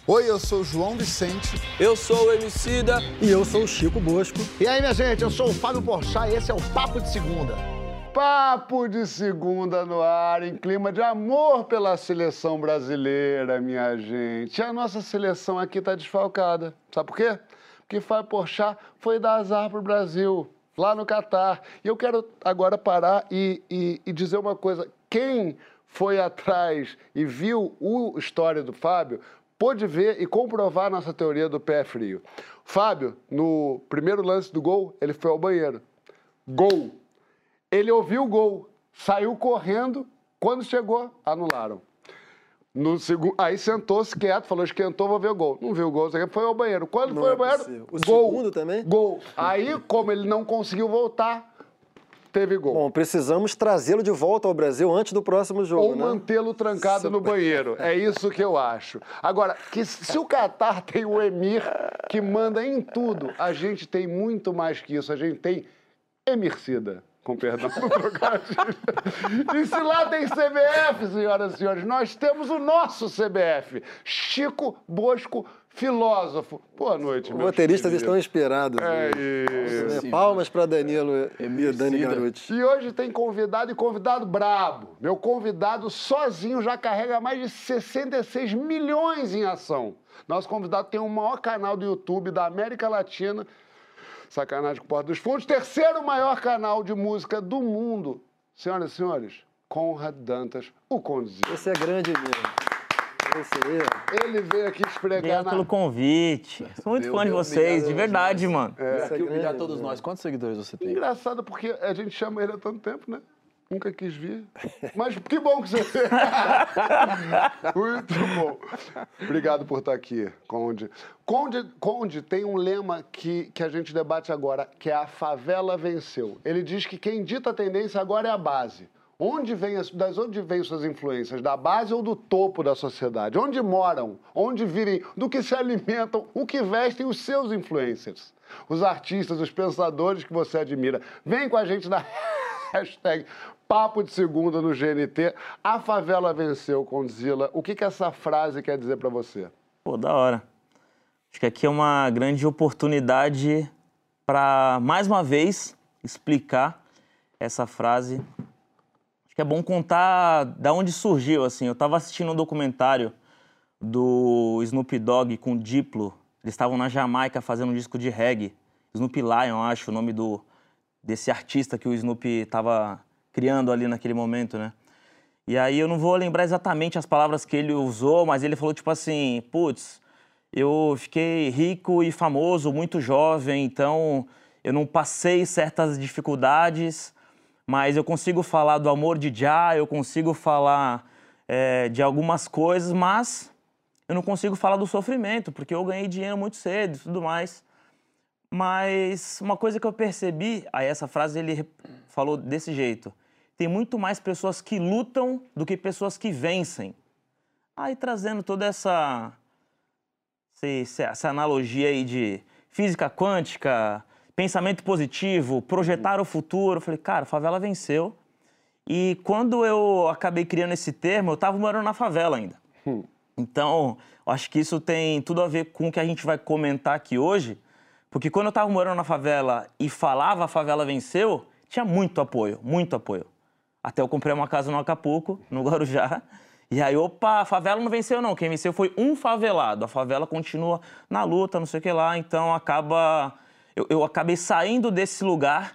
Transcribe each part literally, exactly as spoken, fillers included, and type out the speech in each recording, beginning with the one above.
Oi, eu sou o João Vicente. Eu sou o Emicida. E eu sou o Chico Bosco. E aí, minha gente, eu sou o Fábio Porchat e esse é o Papo de Segunda. Papo de Segunda no ar, em clima de amor pela seleção brasileira, minha gente. A nossa seleção aqui tá desfalcada. Sabe por quê? Porque Fábio Porchat foi dar azar pro Brasil, lá no Catar. E eu quero agora parar e, e, e dizer uma coisa. Quem foi atrás e viu a história do Fábio pôde ver e comprovar a nossa teoria do pé frio. Fábio, no primeiro lance do gol, ele foi ao banheiro. Gol. Ele ouviu o gol, saiu correndo, quando chegou, anularam. No segundo, aí sentou-se quieto, falou, esquentou, vou ver o gol. Não viu o gol, foi ao banheiro. Quando Não foi é ao banheiro, possível. O gol. segundo também? Gol. Aí, como ele não conseguiu voltar, teve gol. Bom, precisamos trazê-lo de volta ao Brasil antes do próximo jogo, Ou né? mantê-lo trancado Super. no banheiro. É isso que eu acho. Agora, que se o Catar tem o Emir que manda em tudo, a gente tem muito mais que isso. A gente tem Emircida, com perdão do trocadilho. E se lá tem C B F, senhoras e senhores, nós temos o nosso C B F. Chico Bosco, filósofo. Boa noite, Os meus roteiristas queridos. estão inspirados. É né? isso. Palmas para Danilo e Dani Garuti. E hoje tem convidado e convidado brabo. Meu convidado sozinho já carrega mais de sessenta e seis milhões em ação. Nosso convidado tem o maior canal do YouTube da América Latina. Sacanagem com Porta dos Fundos. Terceiro maior canal de música do mundo. Senhoras e senhores, Conrad Dantas, o Condzilla. Esse é grande mesmo. Esse aí. Ele veio aqui esfregar Obrigado na... pelo convite. Sou muito Meu fã de Deus, vocês, obrigado de a verdade, nós. mano. É, Esse é aqui humilhar grande, todos né? nós. Quantos seguidores você tem? Engraçado porque a gente chama ele há tanto tempo, né? Nunca quis vir. Mas que bom que você veio. Muito bom. Obrigado por estar aqui, Conde. Conde, Conde tem um lema que, que a gente debate agora, que é a favela venceu. Ele diz que quem dita a tendência agora é a base. Onde vem as, das onde vêm suas influências? Da base ou do topo da sociedade? Onde moram? Onde vivem? Do que se alimentam? O que vestem os seus influencers? Os artistas, os pensadores que você admira. Vem com a gente na hashtag Papo de Segunda no G N T. A favela venceu, Condzilla. O que, que essa frase quer dizer pra você? Pô, da hora. Acho que aqui é uma grande oportunidade para, mais uma vez, explicar essa frase. Acho que é bom contar da onde surgiu, assim. Eu estava assistindo um documentário do Snoop Dogg com Diplo. Eles estavam na Jamaica fazendo um disco de reggae. Snoop Lion, acho, o nome do, desse artista que o Snoop estava criando ali naquele momento, né? E aí eu não vou lembrar exatamente as palavras que ele usou, mas ele falou tipo assim, putz, eu fiquei rico e famoso muito jovem, então eu não passei certas dificuldades, mas eu consigo falar do amor de Jah, eu consigo falar é, de algumas coisas, mas eu não consigo falar do sofrimento, porque eu ganhei dinheiro muito cedo e tudo mais. Mas uma coisa que eu percebi, aí essa frase ele falou desse jeito, tem muito mais pessoas que lutam do que pessoas que vencem. Aí trazendo toda essa, essa, essa analogia aí de física quântica, pensamento positivo, projetar o futuro, eu falei, cara, a favela venceu. E quando eu acabei criando esse termo, eu estava morando na favela ainda. Hum. Então, eu acho que isso tem tudo a ver com o que a gente vai comentar aqui hoje, porque quando eu estava morando na favela e falava a favela venceu, tinha muito apoio, muito apoio. Até eu comprei uma casa no Acapulco, no Guarujá, e aí, opa, a favela não venceu não, quem venceu foi um favelado, a favela continua na luta, não sei o que lá, então acaba... Eu, eu acabei saindo desse lugar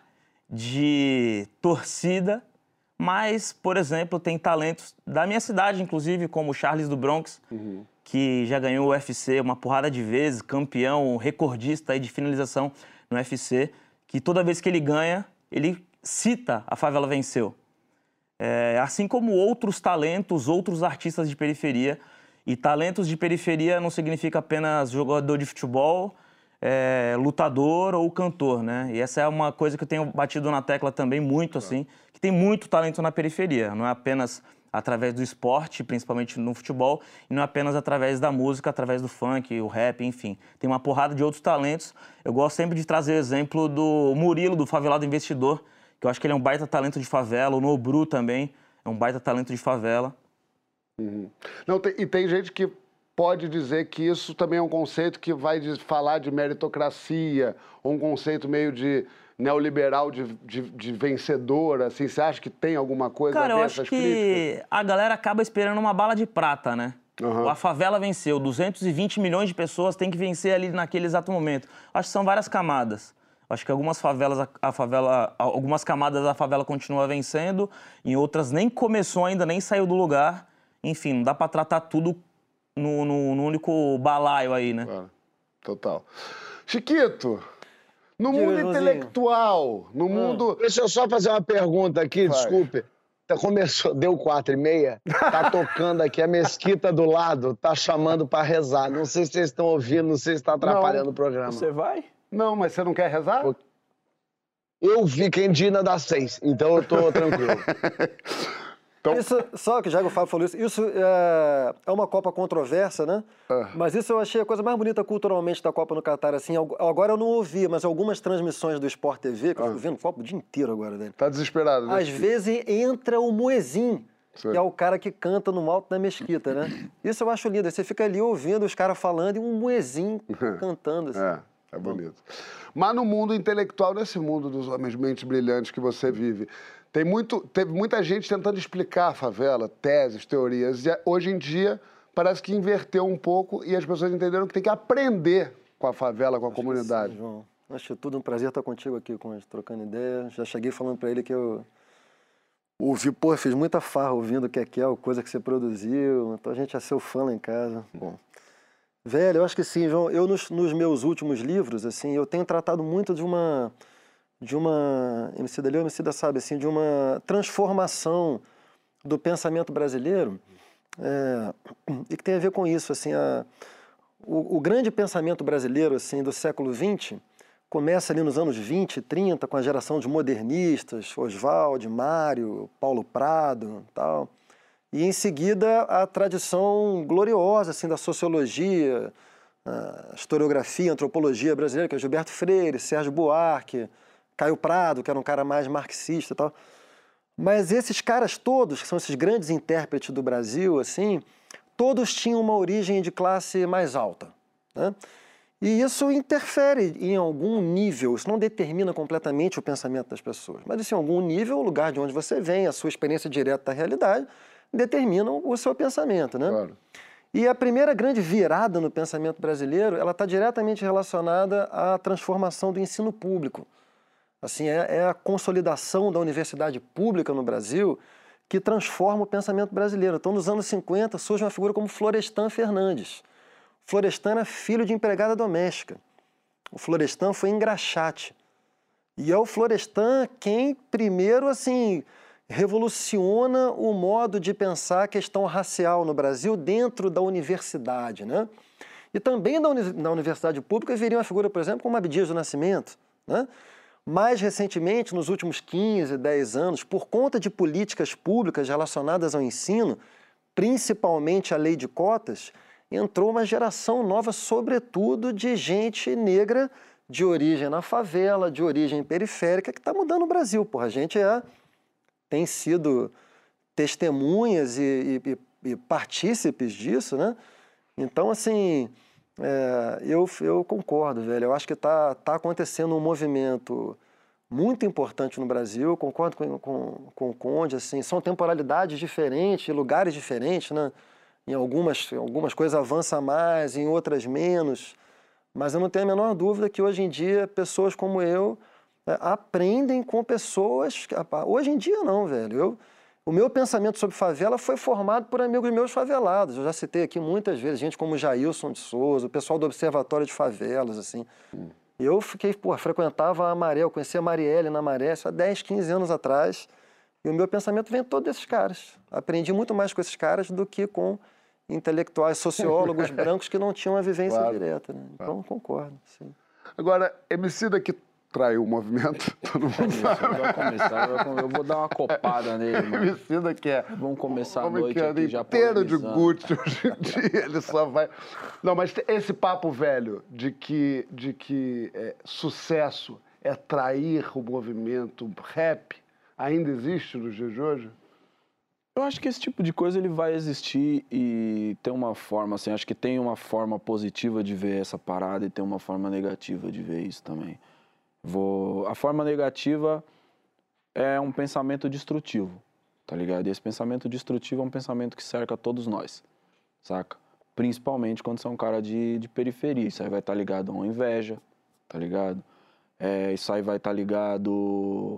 de torcida, mas, por exemplo, tem talentos da minha cidade, inclusive, como o Charles do Bronx, uhum. que já ganhou o U F C uma porrada de vezes, campeão, recordista aí de finalização no U F C, que toda vez que ele ganha, ele cita a favela venceu. É, assim como outros talentos, outros artistas de periferia. E talentos de periferia não significa apenas jogador de futebol, é, lutador ou cantor, né? E essa é uma coisa que eu tenho batido na tecla também muito, assim, que tem muito talento na periferia. Não é apenas através do esporte, principalmente no futebol, e não é apenas através da música, através do funk, o rap, enfim. Tem uma porrada de outros talentos. Eu gosto sempre de trazer o exemplo do Murilo, do Favelado Investidor, que eu acho que ele é um baita talento de favela, o Nobru também é um baita talento de favela. Uhum. Não, tem, e tem gente que pode dizer que isso também é um conceito que vai de, falar de meritocracia, ou um conceito meio de neoliberal de, de, de vencedor, assim? Você acha que tem alguma coisa Cara, a ver eu acho essas que críticas? a galera acaba esperando uma bala de prata, né? Uhum. A favela venceu, duzentos e vinte milhões de pessoas têm que vencer ali naquele exato momento. Acho que são várias camadas. Acho que algumas favelas, a, a favela, algumas camadas a favela continua vencendo, em outras nem começou ainda, nem saiu do lugar. Enfim, não dá pra tratar tudo no, no, no único balaio aí, né? Claro. Total. Chiquito, no Diga, mundo Joãozinho. intelectual, no mundo... Deixa eu só fazer uma pergunta aqui, Faz. desculpe. Tá, começou, deu quatro e meia, tá tocando aqui a mesquita do lado, tá chamando pra rezar. Não sei se vocês estão ouvindo, não sei se tá atrapalhando Não. o programa. Você vai? Não, mas você não quer rezar? Eu vi quem Dina das seis, então eu tô tranquilo. Então, Isso, só que já que o Fábio falou isso, isso é, é uma Copa controversa, né? Ah. Mas isso eu achei a coisa mais bonita culturalmente da Copa no Catar, assim, algu- agora eu não ouvi, mas algumas transmissões do Sport T V, que eu Ah. fico vendo Copa o dia inteiro agora, velho. tá desesperado, né? Às vezes entra o Muezin, Sim. que é o cara que canta no alto da mesquita, né? Isso eu acho lindo, aí você fica ali ouvindo os caras falando e um Muezin cantando, assim. É, é bonito. Mas no mundo intelectual, nesse mundo dos homens mentes brilhantes que você vive, tem muito, teve muita gente tentando explicar a favela, teses, teorias, e hoje em dia parece que inverteu um pouco e as pessoas entenderam que tem que aprender com a favela, com a comunidade. Sim, João. Acho tudo um prazer estar contigo aqui, com a gente, trocando ideia. Já cheguei falando pra ele que eu ouvi, pô, fiz muita farra ouvindo o que é que é, a coisa que você produziu. Então a gente é seu fã lá em casa. Bom, velho, eu acho que sim, João. Eu nos, nos meus últimos livros, assim, eu tenho tratado muito de uma de uma Emicida Leu, Emicida sabe, assim, de uma transformação do pensamento brasileiro, é, e que tem a ver com isso, assim, a, o, o grande pensamento brasileiro, assim, do século vinte começa ali nos anos vinte, trinta, com a geração de modernistas, Oswald, Mário, Paulo Prado, tal, e em seguida a tradição gloriosa, assim, da sociologia, a historiografia, a antropologia brasileira, que é Gilberto Freire, Sérgio Buarque, Caio Prado, que era um cara mais marxista e tal. Mas esses caras todos, que são esses grandes intérpretes do Brasil, assim, todos tinham uma origem de classe mais alta, né? E isso interfere em algum nível, isso não determina completamente o pensamento das pessoas, mas isso, em algum nível, o lugar de onde você vem, a sua experiência direta da realidade, determinam o seu pensamento, né? Claro. E a primeira grande virada no pensamento brasileiro, ela está diretamente relacionada à transformação do ensino público. Assim, é, é a consolidação da universidade pública no Brasil que transforma o pensamento brasileiro. Então, nos anos cinquenta, surge uma figura como Florestan Fernandes. Florestan era filho de empregada doméstica. O Florestan foi engraxate. E é o Florestan quem primeiro, assim, revoluciona o modo de pensar a questão racial no Brasil dentro da universidade, né? E também na, uni na universidade pública viria uma figura, por exemplo, como Abdias do Nascimento, né? Mais recentemente, nos últimos quinze, dez anos, por conta de políticas públicas relacionadas ao ensino, principalmente a lei de cotas, entrou uma geração nova, sobretudo de gente negra de origem na favela, de origem periférica, que está mudando o Brasil. Porra, a gente é, tem sido testemunhas e, e, e partícipes disso, né? Então, assim... É, eu, eu concordo, velho. Eu acho que está tá acontecendo um movimento muito importante no Brasil. Eu concordo com, com, com o Conde, assim, são temporalidades diferentes, lugares diferentes, né? Em algumas, algumas coisas avança mais, em outras menos. Mas eu não tenho a menor dúvida que hoje em dia pessoas como eu é, aprendem com pessoas... Hoje em dia não, velho. Eu, O meu pensamento sobre favela foi formado por amigos meus favelados. Eu já citei aqui muitas vezes gente como Jailson de Souza, o pessoal do Observatório de Favelas, assim. Hum. Eu fiquei, pô, frequentava a Maré, eu conhecia a Marielle na Maré, isso há dez, quinze anos atrás. E o meu pensamento vem todo desses caras. Aprendi muito mais com esses caras do que com intelectuais, sociólogos brancos que não tinham a vivência claro. direta, né? Então, claro. concordo, sim. Agora, Emicida que traiu o movimento, todo mundo sabe. Vai começar, eu vou dar uma copada nele, mano. Emicida que é... Vamos começar a Como noite que é, aqui já inteiro de Gucci hoje em dia, ele só vai... Não, mas esse papo velho de que, de que é, sucesso é trair o movimento rap, ainda existe nos dias de hoje? Eu acho que esse tipo de coisa ele vai existir e tem uma forma, assim, acho que tem uma forma positiva de ver essa parada e tem uma forma negativa de ver isso também. Vou... A forma negativa é um pensamento destrutivo, tá ligado? E esse pensamento destrutivo é um pensamento que cerca todos nós, saca? Principalmente quando você é um cara de, de periferia. Isso aí vai estar ligado a uma inveja, tá ligado? É, isso aí vai estar ligado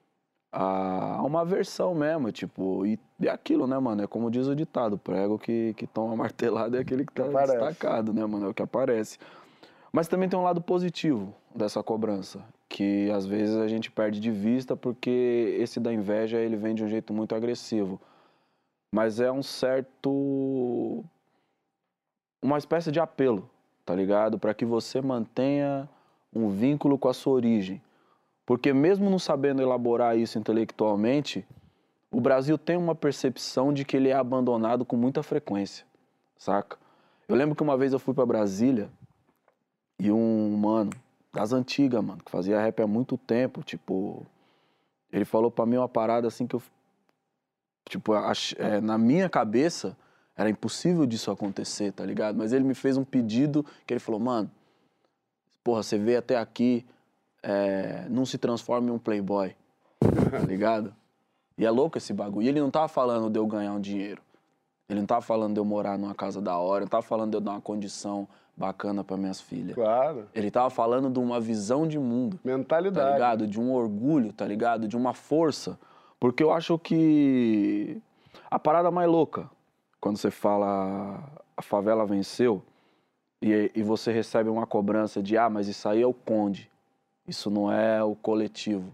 a uma aversão mesmo, tipo, e é aquilo, né, mano? É como diz o ditado, prego que, que toma martelada é aquele que tá Aparece. destacado, né, mano? É o que aparece. Mas também tem um lado positivo dessa cobrança, que às vezes a gente perde de vista porque esse da inveja, ele vem de um jeito muito agressivo. Mas é um certo... uma espécie de apelo, tá ligado? Para que você mantenha um vínculo com a sua origem. Porque mesmo não sabendo elaborar isso intelectualmente, o Brasil tem uma percepção de que ele é abandonado com muita frequência, saca? Eu lembro que uma vez eu fui para Brasília e um mano das antigas, mano, que fazia rap há muito tempo, tipo, ele falou para mim uma parada assim que eu, tipo, ach, é, na minha cabeça era impossível disso acontecer, tá ligado? Mas ele me fez um pedido que ele falou, mano, porra, você veio até aqui, é, não se transforme em um playboy, tá ligado? E é louco esse bagulho. E ele não tava falando de eu ganhar um dinheiro. Ele não tava falando de eu morar numa casa da hora, não tava falando de eu dar uma condição bacana para minhas filhas. Claro. Ele tava falando de uma visão de mundo. Mentalidade. Tá ligado? De um orgulho, tá ligado? De uma força. Porque eu acho que a parada mais louca, quando você fala a favela venceu, e, e você recebe uma cobrança de, ah, mas isso aí é o Conde, isso não é o coletivo.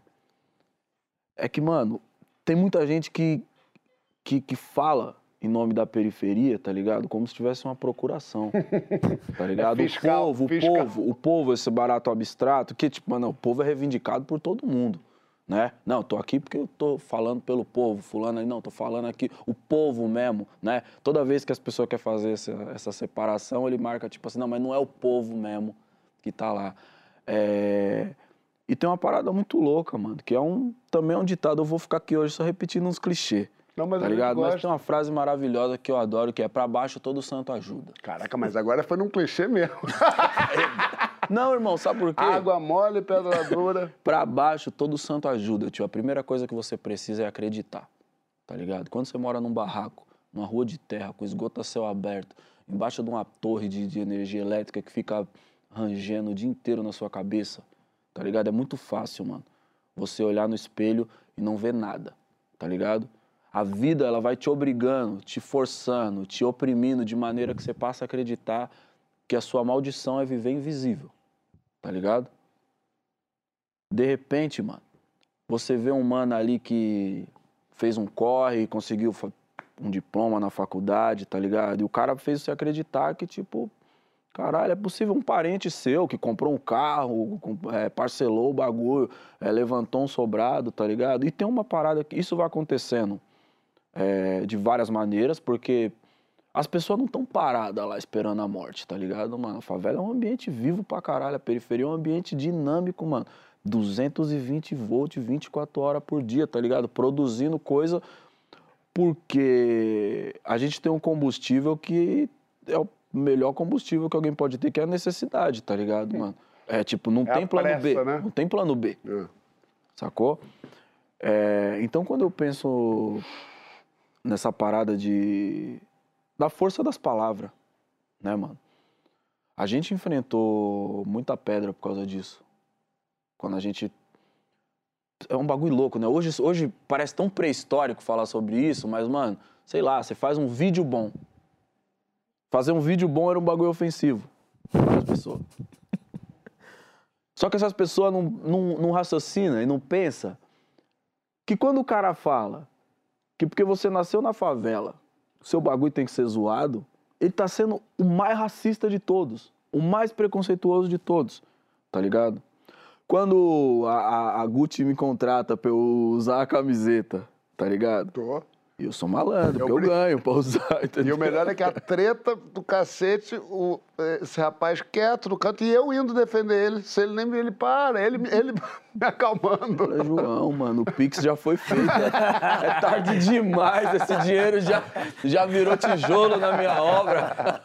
É que, mano, tem muita gente que, que, que fala em nome da periferia, tá ligado? Como se tivesse uma procuração, tá ligado? É fiscal, o povo, fiscal. o povo, o povo, esse barato abstrato, que, tipo, mano, o povo é reivindicado por todo mundo, né? Não, tô aqui porque eu tô falando pelo povo, fulano aí, não, tô falando aqui, o povo mesmo, né? Toda vez que as pessoas querem fazer essa, essa separação, ele marca, tipo assim, não, mas não é o povo mesmo que tá lá. É... E tem uma parada muito louca, mano, que é um, também é um ditado, eu vou ficar aqui hoje só repetindo uns clichês. Não, mas tá a gente ligado? Mas gosta. tem uma frase maravilhosa que eu adoro, que é pra baixo todo santo ajuda. Caraca, mas agora foi num clichê mesmo. Não, irmão, sabe por quê? Água mole, pedra dura. Pra baixo todo santo ajuda, tio. A primeira coisa que você precisa é acreditar, tá ligado? Quando você mora num barraco, numa rua de terra, com esgoto a céu aberto, embaixo de uma torre de, de energia elétrica que fica rangendo o dia inteiro na sua cabeça, tá ligado? É muito fácil, mano, você olhar no espelho e não ver nada, tá ligado? A vida, ela vai te obrigando, te forçando, te oprimindo de maneira que você passa a acreditar que a sua maldição é viver invisível, tá ligado? De repente, mano, você vê um mano ali que fez um corre e conseguiu um diploma na faculdade, tá ligado? E o cara fez você acreditar que, tipo, caralho, é possível um parente seu que comprou um carro, é, parcelou o bagulho, é, levantou um sobrado, tá ligado? E tem uma parada que isso vai acontecendo. É, de várias maneiras, porque as pessoas não estão paradas lá esperando a morte, tá ligado, mano? A favela é um ambiente vivo pra caralho, a periferia é um ambiente dinâmico, mano. duzentos e vinte volts, vinte e quatro horas por dia, tá ligado? Produzindo coisa, porque a gente tem um combustível que é o melhor combustível que alguém pode ter, que é a necessidade, tá ligado, mano? É tipo, não É tem a plano pressa, B, né? não tem plano B, É. sacou? É, então, quando eu penso nessa parada de da força das palavras, né, mano? A gente enfrentou muita pedra por causa disso. Quando a gente... É um bagulho louco, né? Hoje, hoje parece tão pré-histórico falar sobre isso, mas, mano, sei lá, você faz um vídeo bom. Fazer um vídeo bom era um bagulho ofensivo para as pessoas. Só que essas pessoas não, não, não raciocinam e não pensam que quando o cara fala que porque você nasceu na favela, o seu bagulho tem que ser zoado, ele tá sendo o mais racista de todos, o mais preconceituoso de todos, tá ligado? Quando a, a, a Gucci me contrata pra eu usar a camiseta, tá ligado? Tô. E eu sou malandro, Eu porque eu brin- ganho pra usar, E entendeu? o melhor é que a treta do cacete, o, esse rapaz quieto no canto, e eu indo defender ele. Se ele nem ele para, ele, ele me acalmando. Falei, João, mano, o Pix já foi feito. É tarde demais, esse dinheiro já, já virou tijolo na minha obra.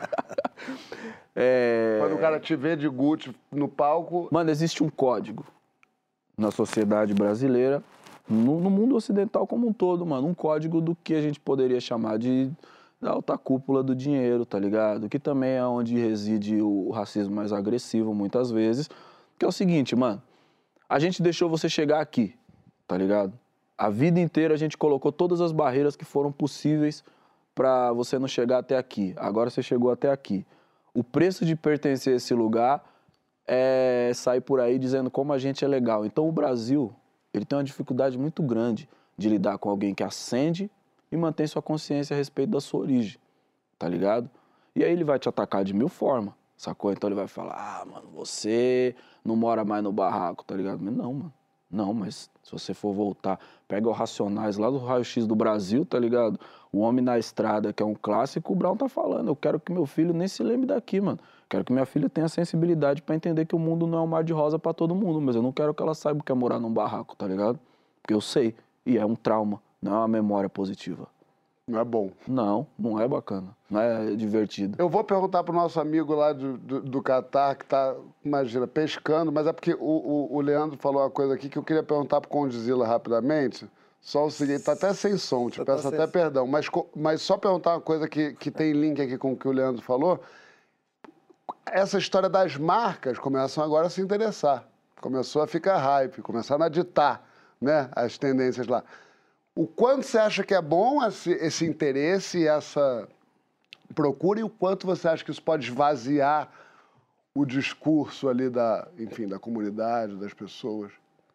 É... Quando o cara te vê de Gucci no palco, Mano, existe um código na sociedade brasileira, no, no mundo ocidental como um todo, mano. Um código do que a gente poderia chamar de da alta cúpula do dinheiro, tá ligado? Que também é onde reside o racismo mais agressivo, muitas vezes. Que é o seguinte, mano. A gente deixou você chegar aqui, tá ligado? A vida inteira a gente colocou todas as barreiras que foram possíveis pra você não chegar até aqui. Agora você chegou até aqui. O preço de pertencer a esse lugar é sair por aí dizendo como a gente é legal. Então o Brasil, ele tem uma dificuldade muito grande de lidar com alguém que acende e mantém sua consciência a respeito da sua origem, tá ligado? E aí ele vai te atacar de mil formas, sacou? Então ele vai falar, ah, mano, você não mora mais no barraco, tá ligado? Mas não, mano, não, mas se você for voltar, pega o Racionais lá do Raio-X do Brasil, tá ligado? O Homem na Estrada, que é um clássico, o Brown tá falando, eu quero que meu filho nem se lembre daqui, mano. Quero que minha filha tenha sensibilidade pra entender que o mundo não é um mar de rosa pra todo mundo, mas eu não quero que ela saiba o que é morar num barraco, tá ligado? Porque eu sei, e é um trauma, não é uma memória positiva. não é bom. Não, não é bacana, não é divertido. Eu vou perguntar pro nosso amigo lá do, do, do Catar, que tá, imagina, pescando, mas é porque o, o, o Leandro falou uma coisa aqui que eu queria perguntar pro Condzilla rapidamente. Só o seguinte, tá até sem som, te Tá peço sem até som. perdão, mas, co- mas só perguntar uma coisa que, que tem link aqui com o que o Leandro falou. Essa história das marcas começam agora a se interessar. Começou a ficar hype, começaram a ditar, né, as tendências lá. O quanto você acha que é bom esse, esse interesse e essa procura e o quanto você acha que isso pode esvaziar o discurso ali da, enfim, da comunidade, das pessoas?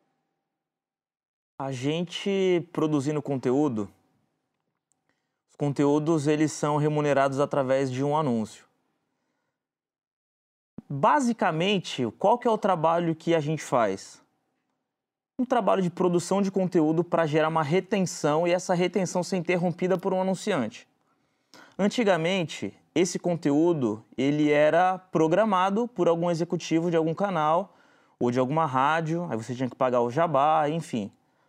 A gente produzindo conteúdo, os conteúdos eles são remunerados através de um anúncio. Basicamente, qual que é o trabalho que a gente faz? Um trabalho de produção de conteúdo para gerar uma retenção e essa retenção ser interrompida por um anunciante. Antigamente, esse conteúdo ele era programado por algum executivo de algum canal ou de alguma rádio, aí você tinha que pagar o jabá, enfim.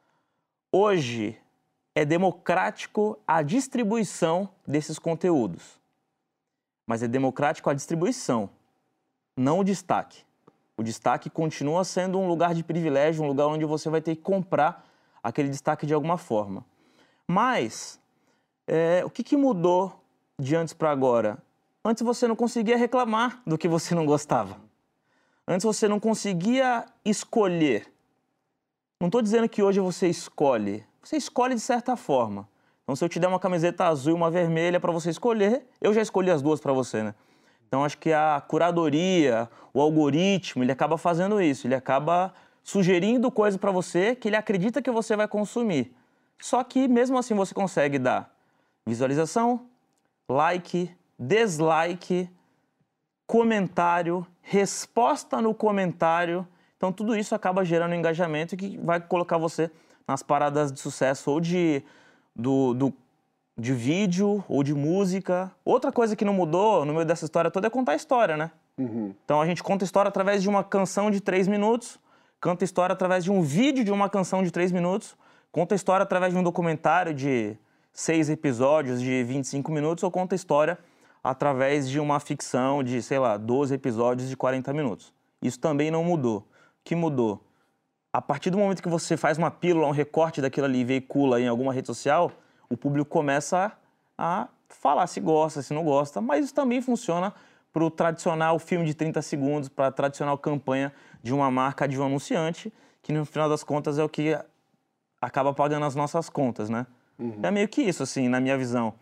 Hoje, é democrático a distribuição desses conteúdos. Mas é democrático a distribuição, não o destaque. O destaque continua sendo um lugar de privilégio, um lugar onde você vai ter que comprar aquele destaque de alguma forma. Mas, é, o que, que mudou de antes para agora? Antes você não conseguia reclamar do que você não gostava. Antes você não conseguia escolher. Não estou dizendo que hoje você escolhe. Você escolhe de certa forma. Então, se eu te der uma camiseta azul e uma vermelha para você escolher, eu já escolhi as duas para você, né? Então, acho que a curadoria, o algoritmo, ele acaba fazendo isso. Ele acaba sugerindo coisas para você que ele acredita que você vai consumir. Só que, mesmo assim, você consegue dar visualização, like, dislike, comentário, resposta no comentário. Então, tudo isso acaba gerando engajamento que vai colocar você nas paradas de sucesso ou de, do, do, de vídeo ou de música. Outra coisa que não mudou no meio dessa história toda é contar a história, né? Uhum. Então, a gente conta a história através de uma canção de três minutos, canta a história através de um vídeo de uma canção de três minutos, conta a história através de um documentário de seis episódios de vinte e cinco minutos ou conta a história através de uma ficção de, sei lá, doze episódios de quarenta minutos. Isso também não mudou. O que mudou? A partir do momento que você faz uma pílula, um recorte daquilo ali e veicula em alguma rede social, o público começa a falar se gosta, se não gosta, mas isso também funciona para o tradicional filme de trinta segundos, para a tradicional campanha de uma marca, de um anunciante, que no final das contas é o que acaba pagando as nossas contas, né? Uhum. É meio que isso, assim, na minha visão.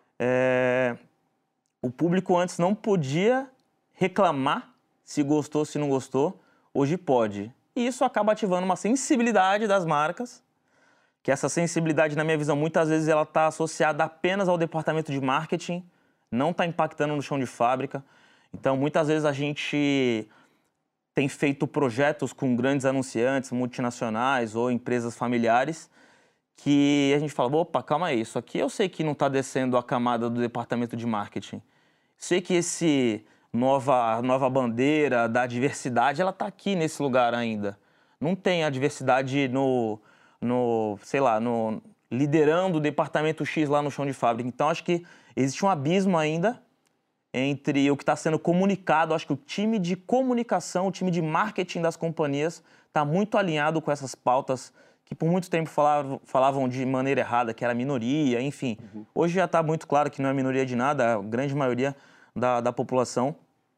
É... O público antes não podia reclamar se gostou, se não gostou, hoje pode. E isso acaba ativando uma sensibilidade das marcas, que essa sensibilidade, na minha visão, muitas vezes ela está associada apenas ao departamento de marketing, não está impactando no chão de fábrica. Então, muitas vezes a gente tem feito projetos com grandes anunciantes multinacionais ou empresas familiares que a gente fala, opa, calma aí, isso aqui eu sei que não está descendo a camada do departamento de marketing. Sei que esse nova, nova bandeira da diversidade, ela está aqui nesse lugar ainda. Não tem a diversidade no, no sei lá, no, liderando o departamento X lá no chão de fábrica. Então, acho que existe um abismo ainda entre o que está sendo comunicado. Acho que o time de comunicação, o time de marketing das companhias está muito alinhado com essas pautas que por muito tempo falavam, falavam de maneira errada, que era minoria, enfim. Uhum. Hoje já está muito claro que não é minoria de nada, a grande maioria da, da população,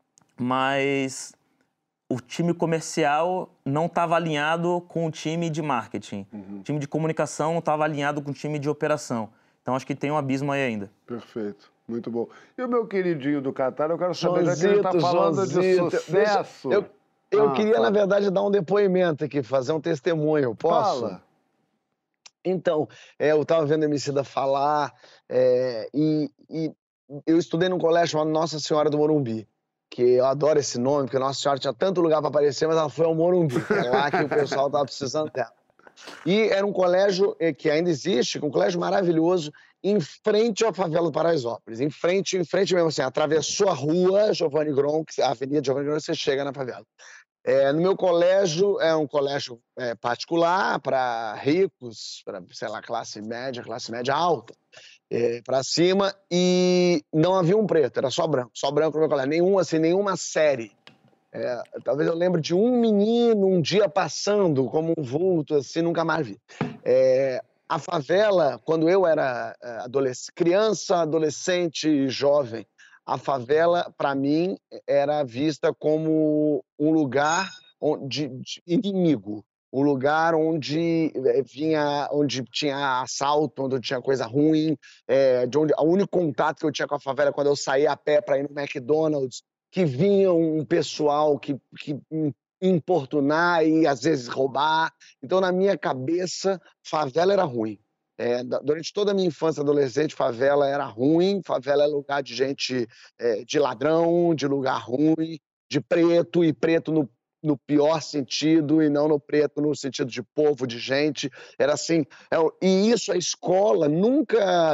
mas o time comercial não estava alinhado com o time de marketing. Uhum. O time de comunicação não estava alinhado com o time de operação. Então, acho que tem um abismo aí ainda. Perfeito. Muito bom. E o meu queridinho do Catar, eu quero saber, já que ele está falando Joãozito, de sucesso... Eu, eu ah, queria, fala. na verdade, dar um depoimento aqui, fazer um testemunho. Posso? Fala. Então, é, eu estava vendo a Emicida falar é, e, e eu estudei num colégio chamado Nossa Senhora do Morumbi, que eu adoro esse nome, porque Nossa Senhora tinha tanto lugar para aparecer, mas ela foi ao Morumbi, que é lá que o pessoal estava precisando dela. E era um colégio que ainda existe, um colégio maravilhoso, em frente à favela do Paraisópolis. Em frente, em frente mesmo assim, atravessou a rua Giovanni Gronk, a Avenida Giovanni Gronk, você chega na favela. É, no meu colégio, é um colégio é, particular para ricos, para, sei lá, classe média, classe média alta, é, para cima, e não havia um preto, era só branco, só branco no meu colégio, nenhum, assim, nenhuma série. É, talvez eu lembre de um menino um dia passando como um vulto, assim, nunca mais vi. É, a favela, quando eu era adolescente, criança, adolescente e jovem, a favela, para mim, era vista como um lugar de, de inimigo, um lugar onde vinha, onde tinha assalto, onde tinha coisa ruim, é, de onde o único contato que eu tinha com a favela quando eu saía a pé para ir no McDonald's, que vinha um pessoal que, que importunar e às vezes roubar. Então, na minha cabeça, favela era ruim. É, durante toda a minha infância e adolescente, favela era ruim, favela é lugar de gente, é, de ladrão, de lugar ruim, de preto, e preto no, no pior sentido, e não no preto no sentido de povo, de gente. Era assim, é, e isso a escola nunca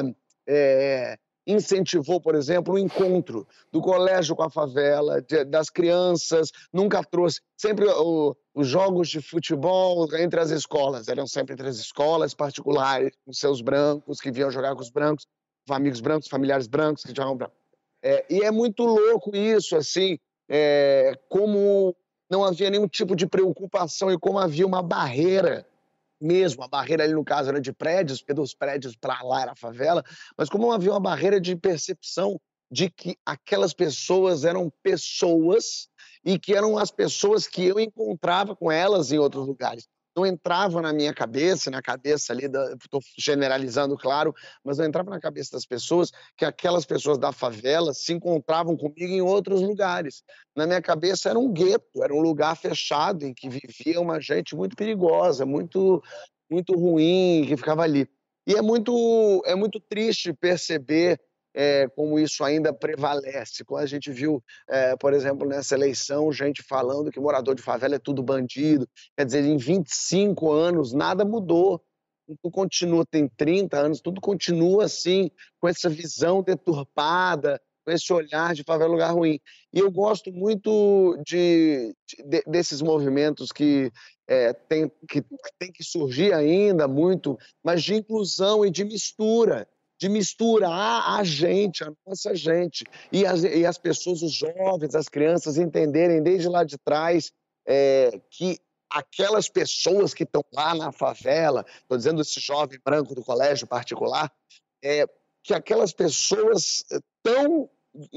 é, incentivou, por exemplo, o encontro do colégio com a favela, de, das crianças, nunca trouxe. Sempre o, os jogos de futebol entre as escolas, eram sempre entre as escolas particulares, com seus brancos, que vinham jogar com os brancos, com amigos brancos, familiares brancos que jogavam brancos. É, e é muito louco isso, assim, é, como não havia nenhum tipo de preocupação e como havia uma barreira mesmo, a barreira ali no caso era de prédios, porque dos prédios para lá era a favela, mas como havia uma barreira de percepção de que aquelas pessoas eram pessoas e que eram as pessoas que eu encontrava com elas em outros lugares. Não entrava na minha cabeça, na cabeça ali, estou generalizando, claro, mas não entrava na cabeça das pessoas que aquelas pessoas da favela se encontravam comigo em outros lugares. Na minha cabeça era um gueto, era um lugar fechado em que vivia uma gente muito perigosa, muito, muito ruim, que ficava ali. E é muito, é muito triste perceber É, como isso ainda prevalece. Quando a gente viu, é, por exemplo, nessa eleição, gente falando que morador de favela é tudo bandido, quer dizer, em vinte e cinco anos nada mudou, tudo continua, tem trinta anos, tudo continua assim, com essa visão deturpada, com esse olhar de favela lugar ruim. E eu gosto muito de, de, desses movimentos que, é, tem, que tem que surgir ainda muito, mas de inclusão e de mistura, de misturar a gente, a nossa gente, e as, e as pessoas, os jovens, as crianças entenderem desde lá de trás é, que aquelas pessoas que estão lá na favela, estou dizendo esse jovem branco do colégio particular, é, que aquelas pessoas estão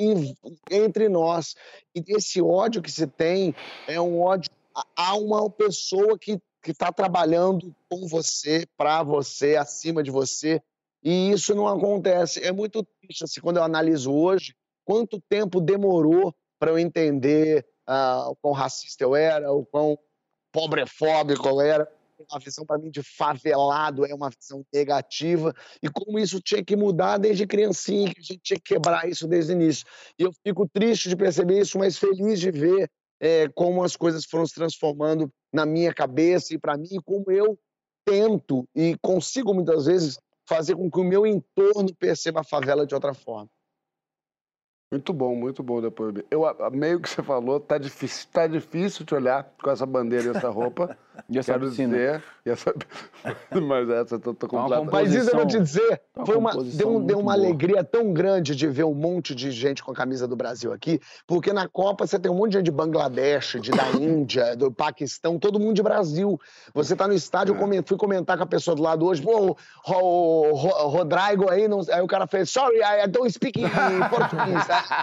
entre nós, e esse ódio que se tem é um ódio a uma pessoa que está trabalhando com você, para você, acima de você. E isso não acontece. É muito triste, assim, quando eu analiso hoje, quanto tempo demorou para eu entender uh, o quão racista eu era, o quão pobrefóbico eu era. A visão, para mim, de favelado é uma visão negativa. E como isso tinha que mudar desde criancinha, que a gente tinha que quebrar isso desde o início. E eu fico triste de perceber isso, mas feliz de ver é, como as coisas foram se transformando na minha cabeça e para mim, como eu tento e consigo muitas vezes fazer com que o meu entorno perceba a favela de outra forma. Muito bom, muito bom depois. Eu, meio que você falou, tá difícil, tá difícil te olhar com essa bandeira e essa roupa. E essa Quero piscina. dizer, e essa... mas essa eu tô, tô completa. Mas isso eu vou te dizer, Uma foi uma, composição deu, um- deu muito uma boa. alegria tão grande de ver um monte de gente com a camisa do Brasil aqui, porque na Copa você tem um monte de gente de Bangladesh, de, da Índia, do Paquistão, todo mundo de Brasil. Você tá no estádio, eu come- fui comentar com a pessoa do lado hoje, pô, o, o, o Rodrigo aí, não, aí o cara fez, sorry, I don't speak português.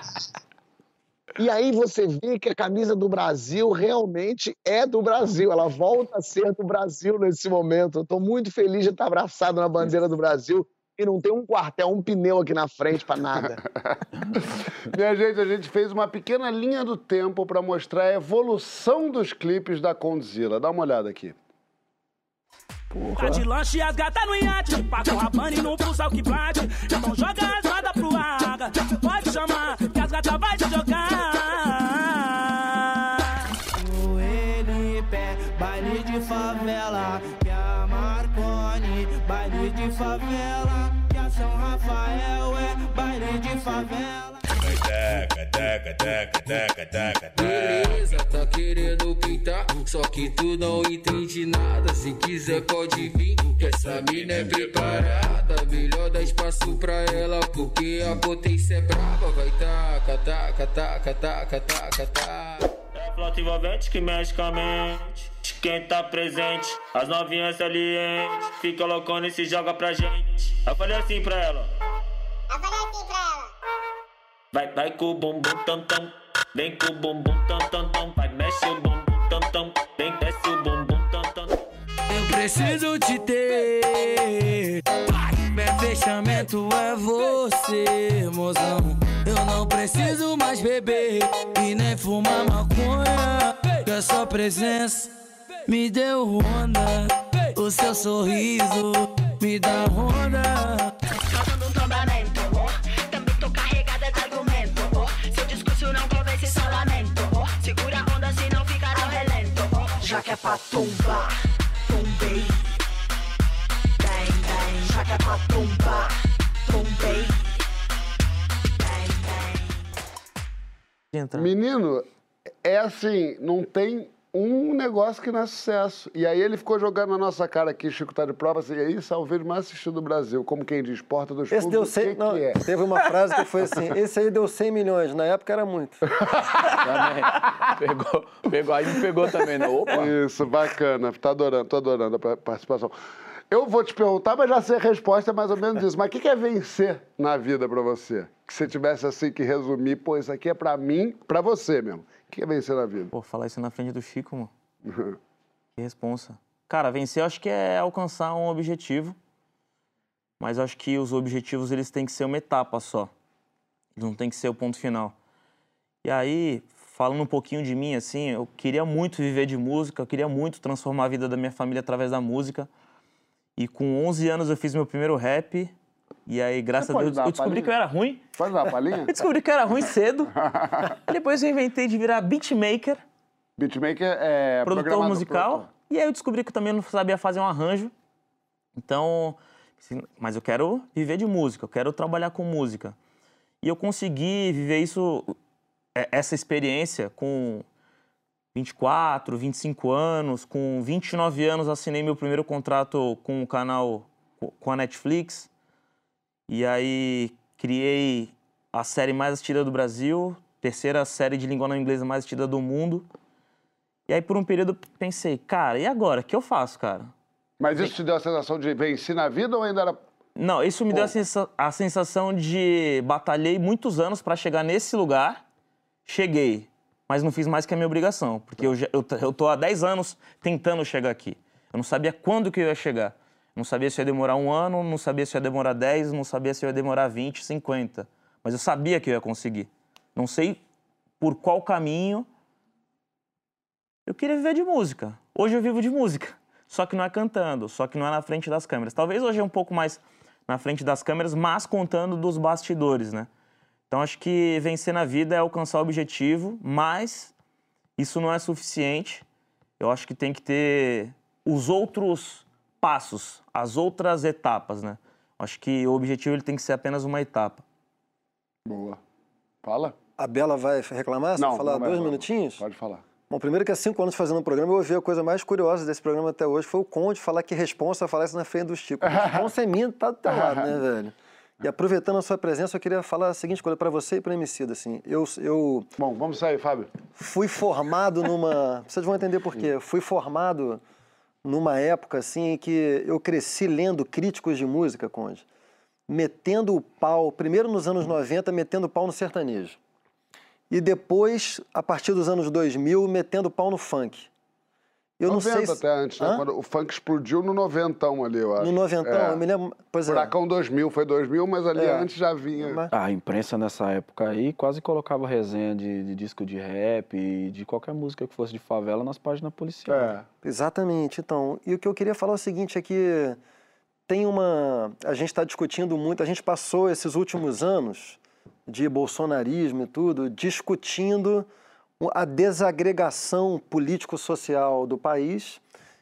E aí você vê que a camisa do Brasil realmente é do Brasil, ela volta a ser do Brasil nesse momento. Eu estou muito feliz de estar abraçado na bandeira do Brasil e não tem um quartel, um pneu aqui na frente para nada. Minha gente, a gente fez uma pequena linha do tempo para mostrar a evolução dos clipes da Condzilla. Dá uma olhada aqui. Tá de lanche e as gatas no iate, paga o rabane e não pulsa o que bate. Então joga as rodas pro ar, pode chamar que as gatas vai te jogar. O N P, baile de favela, que a Marconi, baile de favela, que a São Rafael é baile de favela. Beleza, tá querendo pintar, só que tu não entende nada. Se quiser pode vir, que essa mina é preparada. Melhor dar espaço pra ela, porque a potência é brava. Vai taca, taca, taca, taca, taca, taca. É a flauta envolvente que mexe com a mente de quem tá presente. As novinhas salientes, fica loucona e se joga pra gente. Eu falei assim pra ela. Eu falei assim pra ela. Vai, vai com o bumbum tam tam, vem com o bumbum tam tam tam, vai mexe o bumbum tam tam, vem desce o bumbum tam tam. Eu preciso te ter, meu fechamento é você, mozão. Eu não preciso mais beber e nem fumar maconha, que a sua presença me deu onda, o seu sorriso me dá onda. Causando um tombamento, oh. Também tô carregada de argumento, oh. Seu discurso não convence, só lamento, oh. Segura a onda, senão fica no relento, oh. Já que é pra tombar, tombei. Bang, bang. Já que é pra tombar, tombei. Bang, bang. Menino, é assim, não tem um negócio que não é sucesso. E aí ele ficou jogando na nossa cara aqui, Chico tá de prova, assim, é isso é o vídeo mais assistido do Brasil. Como quem diz, porta dos Esse fundos, deu o cem, que, não, que é? teve uma frase que foi assim, esse aí deu cem milhões, na época era muito. Também. Pegou, pegou, aí me pegou também, né? Opa! Isso, bacana. Tá adorando, tô adorando a pa- participação. Eu vou te perguntar, mas já sei a resposta, é mais ou menos isso. Mas o que que é vencer na vida pra você? Que você tivesse assim que resumir, pô, isso aqui é pra mim, pra você mesmo. O que é vencer na vida? Pô, falar isso na frente do Chico, mano. Que responsa. Cara, vencer eu acho que é alcançar um objetivo, mas eu acho que os objetivos eles têm que ser uma etapa só. Eles não tem que ser o ponto final. E aí, falando um pouquinho de mim, assim, eu queria muito viver de música, eu queria muito transformar a vida da minha família através da música. E com onze anos eu fiz meu primeiro rap, e aí, graças a pode Deus, dar uma eu descobri palhinha? que eu era ruim. Pode dar uma palhinha? Eu descobri que eu era ruim cedo. Depois eu inventei de virar beatmaker, Beatmaker é produtor programador, musical. produtor. E aí eu descobri que eu também não sabia fazer um arranjo. Então, assim, mas eu quero viver de música, eu quero trabalhar com música. E eu consegui viver isso, é, essa experiência com vinte e quatro, vinte e cinco anos. Com vinte e nove anos assinei meu primeiro contrato com o canal, com a Netflix. E aí criei a série mais assistida do Brasil, terceira série de língua não inglesa mais assistida do mundo. E aí, por um período, pensei, cara, e agora? O que eu faço, cara? Mas isso te deu a sensação de vencer na vida ou ainda era... Não, isso me Pô. deu a, sensa- a sensação de batalhei muitos anos para chegar nesse lugar. Cheguei, mas não fiz mais que a minha obrigação, porque eu, já- eu, t- eu tô há dez anos tentando chegar aqui. Eu não sabia quando que eu ia chegar. Não sabia se ia demorar um ano, não sabia se ia demorar dez, não sabia se ia demorar vinte, cinquenta. Mas eu sabia que eu ia conseguir. Não sei por qual caminho. Eu queria viver de música. Hoje eu vivo de música. Só que não é cantando, só que não é na frente das câmeras. Talvez hoje é um pouco mais na frente das câmeras, mas contando dos bastidores, né? Então acho que vencer na vida é alcançar o objetivo, mas isso não é suficiente. Eu acho que tem que ter os outros passos, as outras etapas, né? Acho que o objetivo ele tem que ser apenas uma etapa. Boa. Fala. A Bela vai reclamar? Você Não, vai falar não vai dois reclamar. minutinhos? Pode falar. Bom, primeiro que há cinco anos fazendo o programa, eu ouvi a coisa mais curiosa desse programa até hoje, foi o Conde falar que responsa falar isso na frente dos tipos. Responsa é minha, tá do teu lado, né, velho? E aproveitando a sua presença, eu queria falar a seguinte coisa para você e para o Emicida, assim. Eu, eu Bom, vamos sair, Fábio. fui formado numa... Vocês vão entender por quê. Fui formado numa época, assim, em que eu cresci lendo críticos de música, Conde, metendo o pau, primeiro nos anos noventa, metendo o pau no sertanejo. E depois, a partir dos anos dois mil, metendo pau no funk. Eu não sei se... até antes, né? Quando o funk explodiu no noventão ali, eu acho. No noventão, É. eu me lembro... Pois é. Furacão dois mil, foi dois mil, mas ali É. antes já vinha. Mas- A imprensa nessa época aí quase colocava resenha de, de disco de rap e de qualquer música que fosse de favela nas páginas policiais. É. Exatamente. Então, e o que eu queria falar é o seguinte, é que tem uma... A gente está discutindo muito, a gente passou esses últimos anos de bolsonarismo e tudo, discutindo a desagregação político-social do país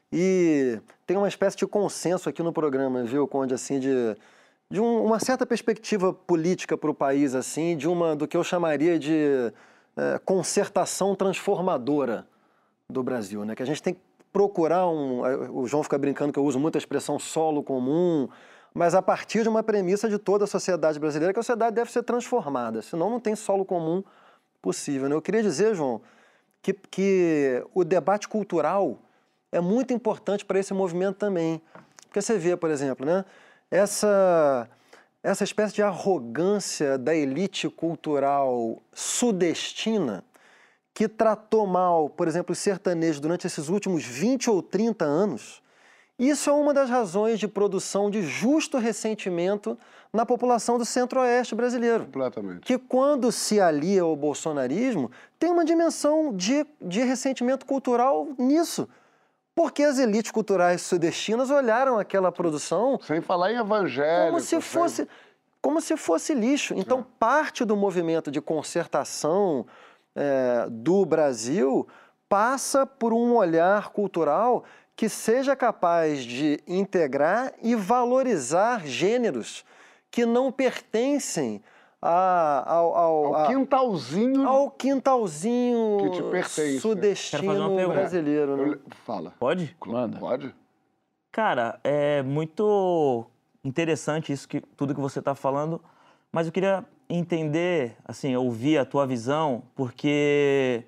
e tem uma espécie de consenso aqui no programa, viu, Conde, assim, de, de um, uma certa perspectiva política para o país, assim, de uma, do que eu chamaria de é, concertação transformadora do Brasil, né? Que a gente tem que procurar um... O João fica brincando que eu uso muito a expressão solo comum, mas a partir de uma premissa de toda a sociedade brasileira, que a sociedade deve ser transformada, senão não tem solo comum possível, né? Eu queria dizer, João, que, que o debate cultural é muito importante para esse movimento também. Porque você vê, por exemplo, né, essa, essa espécie de arrogância da elite cultural sudestina que tratou mal, por exemplo, os sertanejos durante esses últimos vinte ou trinta anos. Isso é uma das razões de produção de justo ressentimento na população do centro-oeste brasileiro. Completamente. Que quando se alia ao bolsonarismo, tem uma dimensão de, de ressentimento cultural nisso. Porque as elites culturais sudestinas olharam aquela produção Sem falar em evangélico. como se fosse, como se fosse lixo. Então, É. parte do movimento de concertação é, do Brasil passa por um olhar cultural que seja capaz de integrar e valorizar gêneros que não pertencem a, ao, ao, Ao a- quintalzinho ao quintalzinho que te pertence. Quero fazer sudestino uma pergunta. brasileiro. Eu Né? le- Fala. Pode? Manda. Pode? Cara, é muito interessante isso que tudo que você está falando, mas eu queria entender, assim, ouvir a tua visão, porque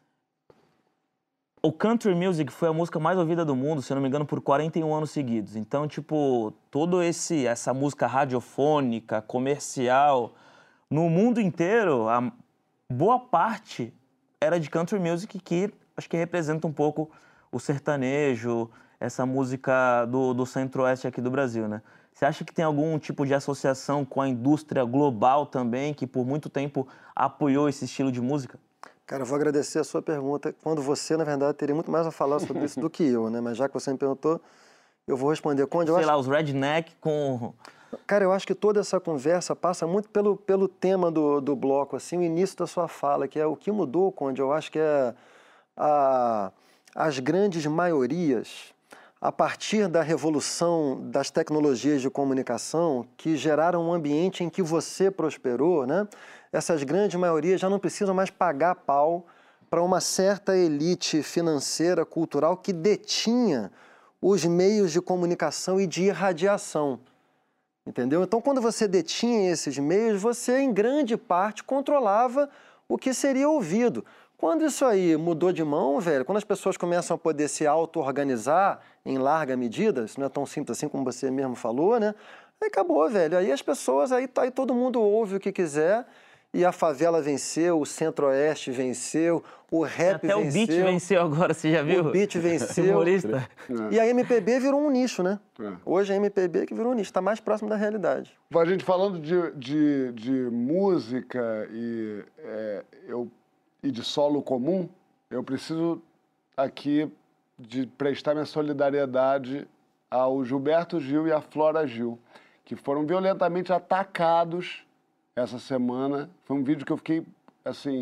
o country music foi a música mais ouvida do mundo, se eu não me engano, por quarenta e um anos seguidos. Então, tipo, todo esse essa música radiofônica, comercial, no mundo inteiro, a boa parte era de country music, que acho que representa um pouco o sertanejo, essa música do, do centro-oeste aqui do Brasil, né? Você acha que tem algum tipo de associação com a indústria global também, que por muito tempo apoiou esse estilo de música? Cara, eu vou agradecer a sua pergunta, quando você, na verdade, teria muito mais a falar sobre isso do que eu, né? Mas já que você me perguntou, eu vou responder. Conde, eu Sei acho... lá, os redneck com... Cara, eu acho que toda essa conversa passa muito pelo, pelo tema do, do bloco, assim, o início da sua fala, que é o que mudou, Conde. Eu acho que é a, as grandes maiorias, a partir da revolução das tecnologias de comunicação, que geraram um ambiente em que você prosperou, né? Essas grandes maiorias já não precisam mais pagar pau para uma certa elite financeira, cultural, que detinha os meios de comunicação e de irradiação. Entendeu? Então, quando você detinha esses meios, você, em grande parte, controlava o que seria ouvido. Quando isso aí mudou de mão, velho, quando as pessoas começam a poder se auto-organizar em larga medida, isso não é tão simples assim como você mesmo falou, né? Aí acabou, velho. Aí as pessoas, aí, aí todo mundo ouve o que quiser, e a favela venceu, o centro-oeste venceu, o rap Até venceu. o beat venceu agora, você já viu? O beat venceu. Humorista. E a M P B virou um nicho, né? É. Hoje a M P B que virou um nicho, está mais próximo da realidade. A gente falando de, de, de música e, é, eu, e de solo comum, eu preciso aqui de prestar minha solidariedade ao Gilberto Gil e à Flora Gil, que foram violentamente atacados essa semana. Foi um vídeo que eu fiquei, assim,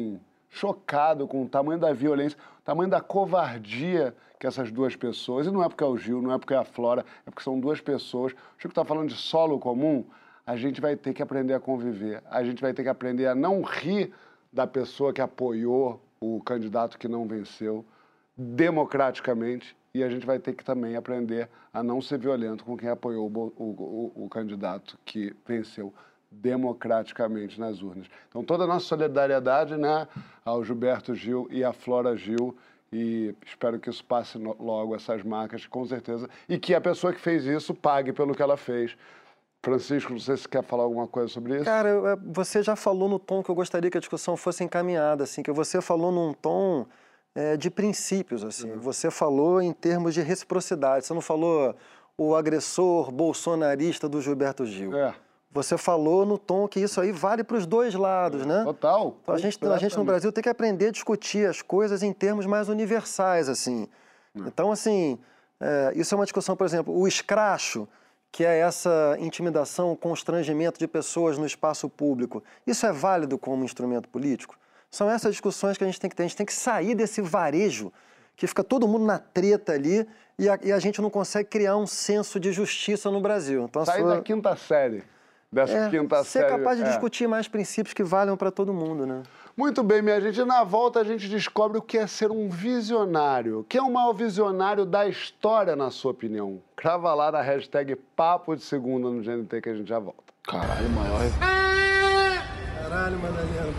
chocado com o tamanho da violência, o tamanho da covardia que essas duas pessoas, e não é porque é o Gil, não é porque é a Flora, é porque são duas pessoas. O Chico está falando de solo comum, a gente vai ter que aprender a conviver, a gente vai ter que aprender a não rir da pessoa que apoiou o candidato que não venceu democraticamente, e a gente vai ter que também aprender a não ser violento com quem apoiou o, o, o, o candidato que venceu democraticamente nas urnas. Então, toda a nossa solidariedade, né, ao Gilberto Gil e à Flora Gil, e espero que isso passe no, logo, essas marcas, com certeza, e que a pessoa que fez isso pague pelo que ela fez. Francisco, não sei se você quer falar alguma coisa sobre isso. Cara, você já falou no tom que eu gostaria que a discussão fosse encaminhada, assim, que você falou num tom é, de princípios, assim. Uhum. Você falou em termos de reciprocidade, você não falou o agressor bolsonarista do Gilberto Gil. É. Você falou no tom que isso aí vale para os dois lados, né? Total. Então, a gente, a gente no Brasil tem que aprender a discutir as coisas em termos mais universais, assim. Hum. Então, assim, é, isso é uma discussão, por exemplo, o escracho, que é essa intimidação, constrangimento de pessoas no espaço público, isso é válido como instrumento político? São essas discussões que a gente tem que ter. A gente tem que sair desse varejo que fica todo mundo na treta ali e a, e a gente não consegue criar um senso de justiça no Brasil. Então, sair sua... da quinta série. Dessa é, quinta ser série. capaz de é. discutir mais princípios que valham para todo mundo, né? Muito bem, minha gente. Na volta a gente descobre o que é ser um visionário. Quem é o maior visionário da história, na sua opinião? Crava lá na hashtag Papo de Segunda no G N T que a gente já volta. Caralho, maior... Caralho, Madalena.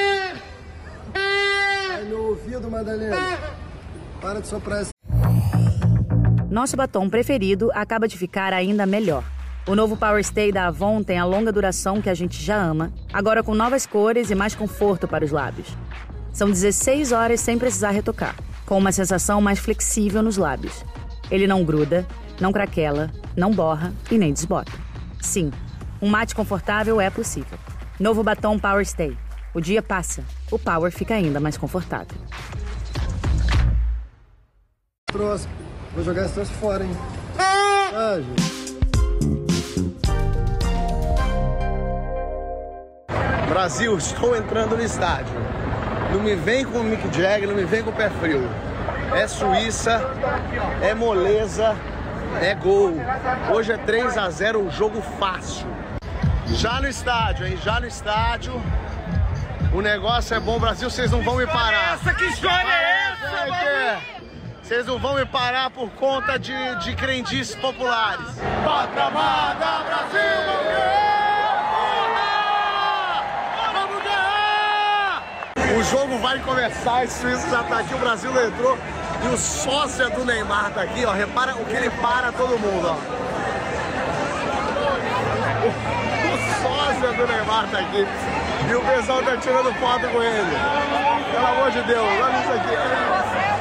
Ai, meu ouvido, Madalena. Para de soprar essa... Nosso batom preferido acaba de ficar ainda melhor. O novo Power Stay da Avon tem a longa duração que a gente já ama, agora com novas cores e mais conforto para os lábios. São dezesseis horas sem precisar retocar, com uma sensação mais flexível nos lábios. Ele não gruda, não craquela, não borra e nem desbota. Sim, um mate confortável é possível. Novo batom Power Stay. O dia passa, o Power fica ainda mais confortável. Trouxe. Vou jogar esse troço fora, hein? Ah, gente. Brasil, estou entrando no estádio. Não me vem com o Mick Jagger, não me vem com o pé frio. É Suíça, é moleza, é gol. Hoje é três a zero, um jogo fácil. Já no estádio, hein? Já no estádio. O negócio é bom, Brasil, vocês não vão me parar. Essa que história é essa, mano? Vocês não vão me parar por conta de, de crendices populares. Pátria amada, Brasil, vamos ganhar! Vamos ganhar! O jogo vai começar, esse Suíço já tá aqui, o Brasil entrou e o sósia do Neymar tá aqui, ó. Repara o que ele para todo mundo, ó. O, o sósia do Neymar tá aqui e o pessoal tá tirando foto com ele. Pelo amor de Deus, olha isso aqui, olha.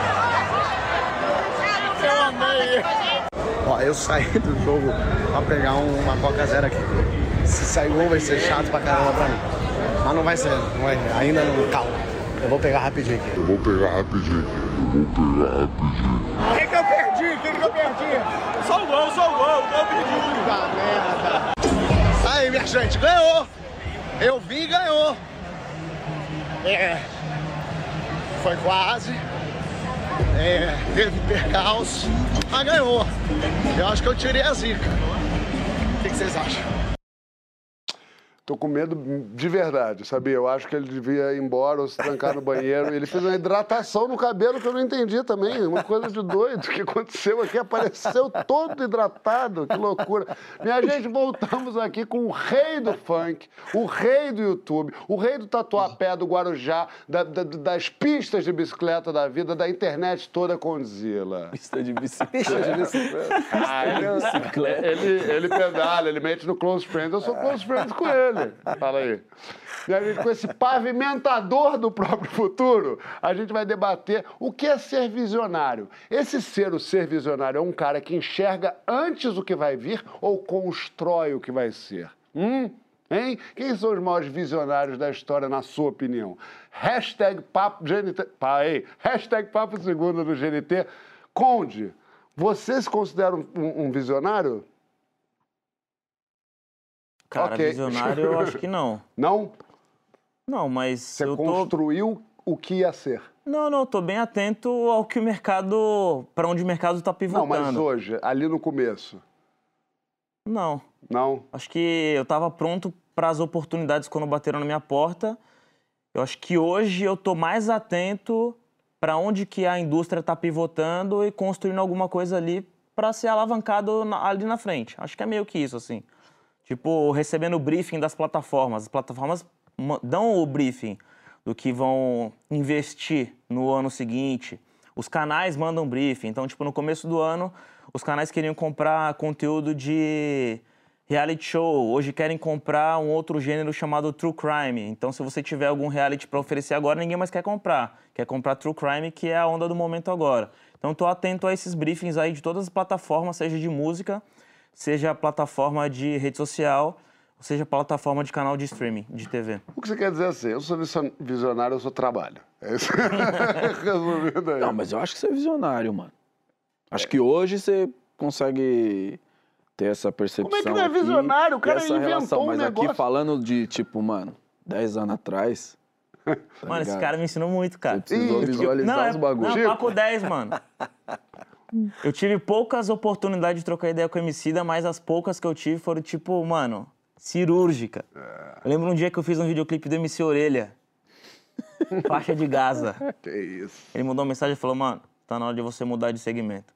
Eu amei! Ó, eu saí do jogo pra pegar um, uma Coca Zero aqui. Se sair gol vai ser chato pra caramba pra mim. Mas não vai ser, não vai, ainda não, calma. Eu vou pegar rapidinho aqui. Eu vou pegar rapidinho aqui. Eu vou pegar rapidinho. O que que eu perdi? O que que eu perdi? Só o gol, só o gol, o gol perdi. Puta merda! Aí, minha gente, ganhou! Eu vi e ganhou! É. Foi quase. É, teve percalço, mas ganhou. Eu acho que eu tirei a zica. O que, que vocês acham? Tô com medo de verdade, sabia? Eu acho que ele devia ir embora ou se trancar no banheiro. Ele fez uma hidratação no cabelo que eu não entendi também. Uma coisa de doido. O que aconteceu aqui? Apareceu todo hidratado. Que loucura. Minha gente, voltamos aqui com o rei do funk, o rei do YouTube, o rei do tatuapé, do Guarujá, da, da, das pistas de bicicleta da vida, da internet toda com Zila. Pista de bicicleta. Pista de bicicleta. Ah, ele, bicicleta. Ele, ele pedala, ele mete no Close Friends. Eu sou Close Friends com ele. Fala aí. E a gente, com esse pavimentador do próprio futuro, a gente vai debater o que é ser visionário. Esse ser, o ser visionário, é um cara que enxerga antes o que vai vir ou constrói o que vai ser? Hum? Hein? Quem são os maiores visionários da história, na sua opinião? Hashtag Papo G N T. Pai, hashtag Papo Segunda do G N T. Conde, você se considera um, um visionário? Cara, okay. Visionário eu acho que não. Não? Não, mas Você eu tô... construiu o que ia ser. Não, não, eu tô bem atento ao que o mercado... Para onde o mercado tá pivotando. Não, mas hoje, ali no começo. Não. Não? Acho que eu tava pronto para as oportunidades quando bateram na minha porta. Eu acho que hoje eu tô mais atento para onde que a indústria tá pivotando e construindo alguma coisa ali para ser alavancado na, ali na frente. Acho que é meio que isso, assim. Tipo, recebendo o briefing das plataformas. As plataformas dão o briefing do que vão investir no ano seguinte. Os canais mandam briefing. Então, tipo, no começo do ano, os canais queriam comprar conteúdo de reality show. Hoje querem comprar um outro gênero chamado True Crime. Então, se você tiver algum reality para oferecer agora, ninguém mais quer comprar. Quer comprar True Crime, que é a onda do momento agora. Então, estou atento a esses briefings aí de todas as plataformas, seja de música, seja plataforma de rede social, seja plataforma de canal de streaming, de T V. O que você quer dizer assim? Eu sou visionário, eu sou trabalho. É isso. Resumindo aí. Não, mas eu acho que você é visionário, mano. Acho é. que hoje você consegue ter essa percepção. Como é que não é visionário? O cara inventou relação, um mas negócio. Aqui falando de, tipo, mano, dez anos atrás... Tá mano, ligado? Esse cara me ensinou muito, cara. Você precisou Ih, visualizar não, os bagulhos. Não, papo dez, mano. Eu tive poucas oportunidades de trocar ideia com o Emicida, mas as poucas que eu tive foram, tipo, mano, cirúrgica. É. Eu lembro um dia que eu fiz um videoclipe do M C Orelha. Faixa de Gaza. Que isso. Ele mandou uma mensagem e falou, mano, tá na hora de você mudar de segmento.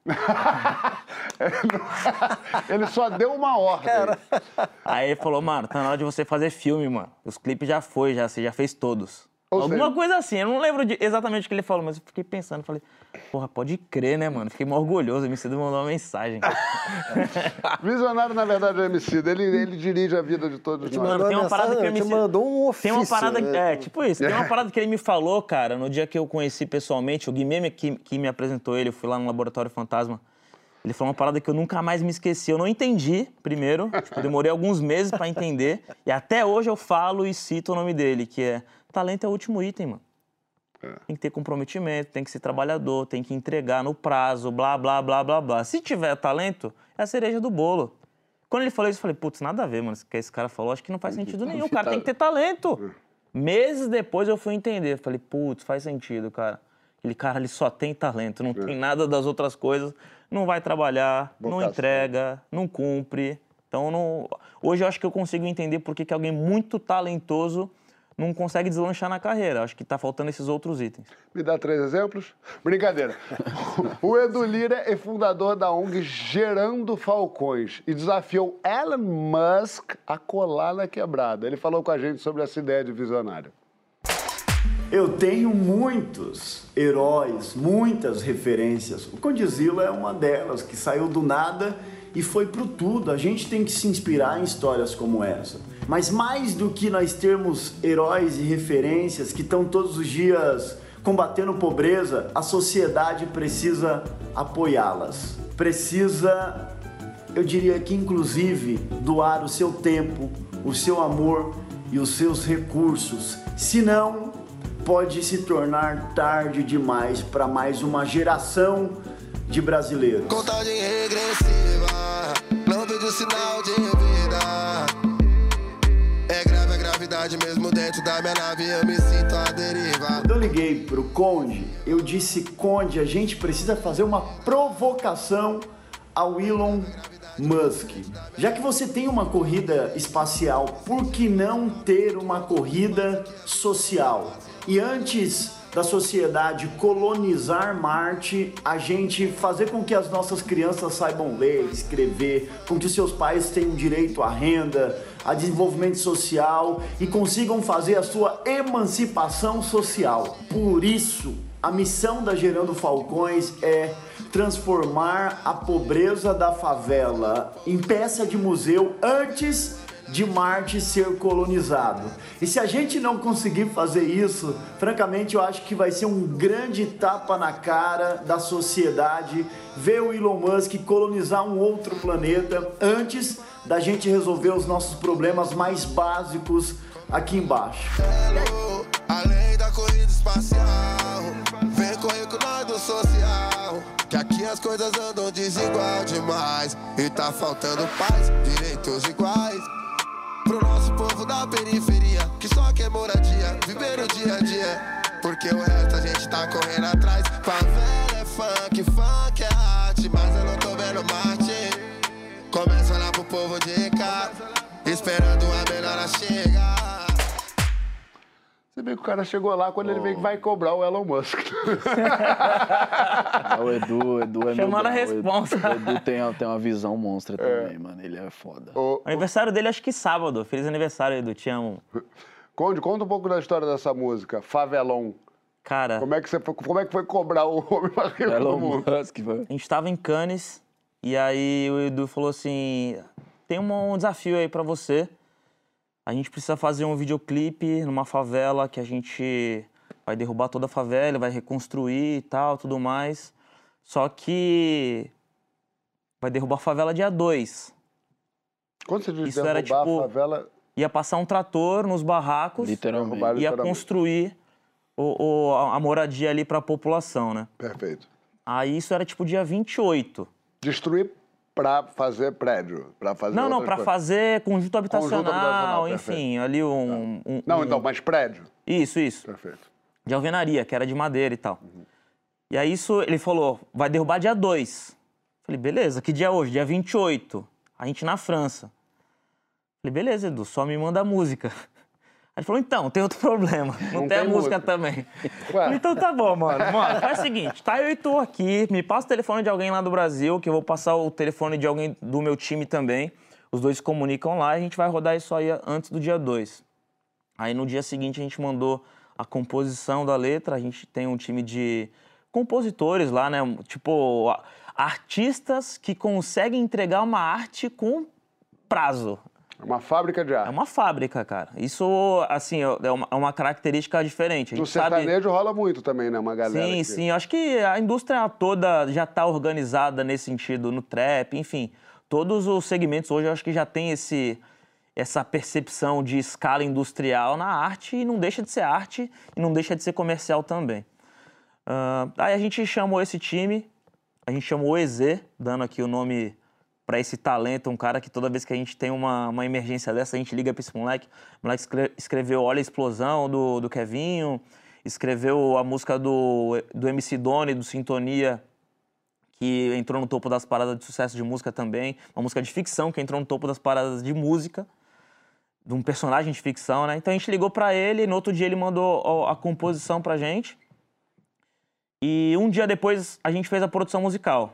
Ele só deu uma ordem. Aí ele falou, mano, tá na hora de você fazer filme, mano. Os clipes já foi, já, você já fez todos. Ou Alguma seja... coisa assim, eu não lembro de exatamente o que ele falou, mas eu fiquei pensando, falei, porra, pode crer, né, mano? Fiquei mó orgulhoso, o Emicida mandou uma mensagem. Visionário, na verdade, é o Emicida, ele, ele dirige a vida de todos nós. Mandou tem uma mensagem, parada que o Emicida... mandou um ofício. Tem uma parada, né? é, tipo isso, tem uma parada que ele me falou, cara, no dia que eu conheci pessoalmente, o Guimê que, que me apresentou ele, eu fui lá no Laboratório Fantasma, ele falou uma parada que eu nunca mais me esqueci, eu não entendi, primeiro, tipo, eu demorei alguns meses pra entender, e até hoje eu falo e cito o nome dele, que é, talento é o último item, mano. Tem que ter comprometimento, tem que ser trabalhador, tem que entregar no prazo, blá, blá, blá, blá, blá. Se tiver talento, é a cereja do bolo. Quando ele falou isso, eu falei, putz, nada a ver, mano, o que esse cara falou, acho que não faz sentido nenhum, o cara tem que ter talento. Meses depois eu fui entender, falei, putz, faz sentido, cara. Aquele cara, ele só tem talento, não tem nada das outras coisas, não vai trabalhar, não entrega, não cumpre. Então, não... hoje eu acho que eu consigo entender por que que alguém muito talentoso não consegue deslanchar na carreira. Acho que tá faltando esses outros itens. Me dá três exemplos? Brincadeira. O Edu Lira é fundador da O N G Gerando Falcões e desafiou Elon Musk a colar na quebrada. Ele falou com a gente sobre essa ideia de visionário. Eu tenho muitos heróis, muitas referências. O Condzilla é uma delas, que saiu do nada e foi pro tudo. A gente tem que se inspirar em histórias como essa. Mas mais do que nós termos heróis e referências que estão todos os dias combatendo pobreza, a sociedade precisa apoiá-las. Precisa, eu diria que inclusive, doar o seu tempo, o seu amor e os seus recursos. Senão, pode se tornar tarde demais para mais uma geração de brasileiros. Contagem regressiva, não vejo sinal de vida. É grave a gravidade, mesmo dentro da minha nave eu me sinto à deriva. Quando eu liguei pro Conde, eu disse, Conde, a gente precisa fazer uma provocação ao Elon Musk. Já que você tem uma corrida espacial, por que não ter uma corrida social? E antes da sociedade colonizar Marte, a gente fazer com que as nossas crianças saibam ler, escrever, com que seus pais tenham direito à renda, a desenvolvimento social e consigam fazer a sua emancipação social. Por isso, a missão da Gerando Falcões é transformar a pobreza da favela em peça de museu antes de Marte ser colonizado. E se a gente não conseguir fazer isso, francamente eu acho que vai ser um grande tapa na cara da sociedade ver o Elon Musk colonizar um outro planeta antes da gente resolver os nossos problemas mais básicos aqui embaixo. Hello, além da corrida espacial, vem correr com nós do social, que aqui as coisas andam desigual demais e tá faltando paz, direitos iguais pro nosso povo da periferia, que só quer moradia, viver o dia a dia. Porque o resto a gente tá correndo atrás. Favela é funk, funk é arte, mas eu não tô vendo Marte. Começa a olhar pro povo de cá, esperando a melhora chegar. Você vê que o cara chegou lá quando oh. ele vê que vai cobrar o Elon Musk. Ah, o Edu, o Edu é chamando a meu responsa. O Edu, o Edu tem, tem uma visão monstra é. também, mano. Ele é foda. O, o aniversário dele acho que sábado. Feliz aniversário, Edu. Te amo. Conde, conta um pouco da história dessa música, Favelon. Cara... Como é que, você foi, como é que foi cobrar o homem mais rico do mundo? Musk, foi. A gente tava em Cannes e aí o Edu falou assim, tem um, um desafio aí pra você. A gente precisa fazer um videoclipe numa favela que a gente vai derrubar toda a favela, vai reconstruir e tal, tudo mais. Só que vai derrubar a favela dia dois. Quando você diz Isso derrubar era, tipo, a favela... Ia passar um trator nos barracos, literalmente. ia literalmente. construir o, o, a moradia ali pra população, né? Perfeito. Aí isso era tipo dia vinte e oito. Destruir pra fazer prédio? Pra fazer não, não, pra coisas. fazer conjunto habitacional, Conjunto habitacional, enfim, ali um... um não, um... então, mas prédio? Isso, isso. Perfeito. De alvenaria, que era de madeira e tal. Uhum. E aí isso, ele falou, vai derrubar dia dois. Falei, beleza, que dia é hoje? Dia vinte e oito. A gente na França. Falei, beleza, Edu, só me manda a música. Aí ele falou, então, tem outro problema. Não, não tem, tem a música, música também. Falei, então tá bom, mano. Mano, faz o seguinte, tá eu e tu aqui, me passa o telefone de alguém lá do Brasil, que eu vou passar o telefone de alguém do meu time também. Os dois se comunicam lá e a gente vai rodar isso aí antes do dia dois. Aí no dia seguinte a gente mandou a composição da letra, a gente tem um time de compositores lá, né? Tipo, artistas que conseguem entregar uma arte com prazo. É uma fábrica de arte. É uma fábrica, cara. Isso, assim, é uma, é uma característica diferente. A gente no sertanejo sabe... rola muito também, né? Uma galera Sim, que... sim. Eu acho que a indústria toda já está organizada nesse sentido, no trap, enfim. Todos os segmentos hoje eu acho que já tem esse, essa percepção de escala industrial na arte e não deixa de ser arte e não deixa de ser comercial também. Uh, aí a gente chamou esse time, a gente chamou o E Z, dando aqui o nome... para esse talento, um cara que toda vez que a gente tem uma, uma emergência dessa, a gente liga para esse moleque. O moleque escreveu Olha a Explosão, do, do Kevinho, escreveu a música do, do M C Doni, do Sintonia, que entrou no topo das paradas de sucesso de música também. Uma música de ficção que entrou no topo das paradas de música, de um personagem de ficção, né? Então a gente ligou para ele, no outro dia ele mandou a, a composição pra gente. E um dia depois a gente fez a produção musical.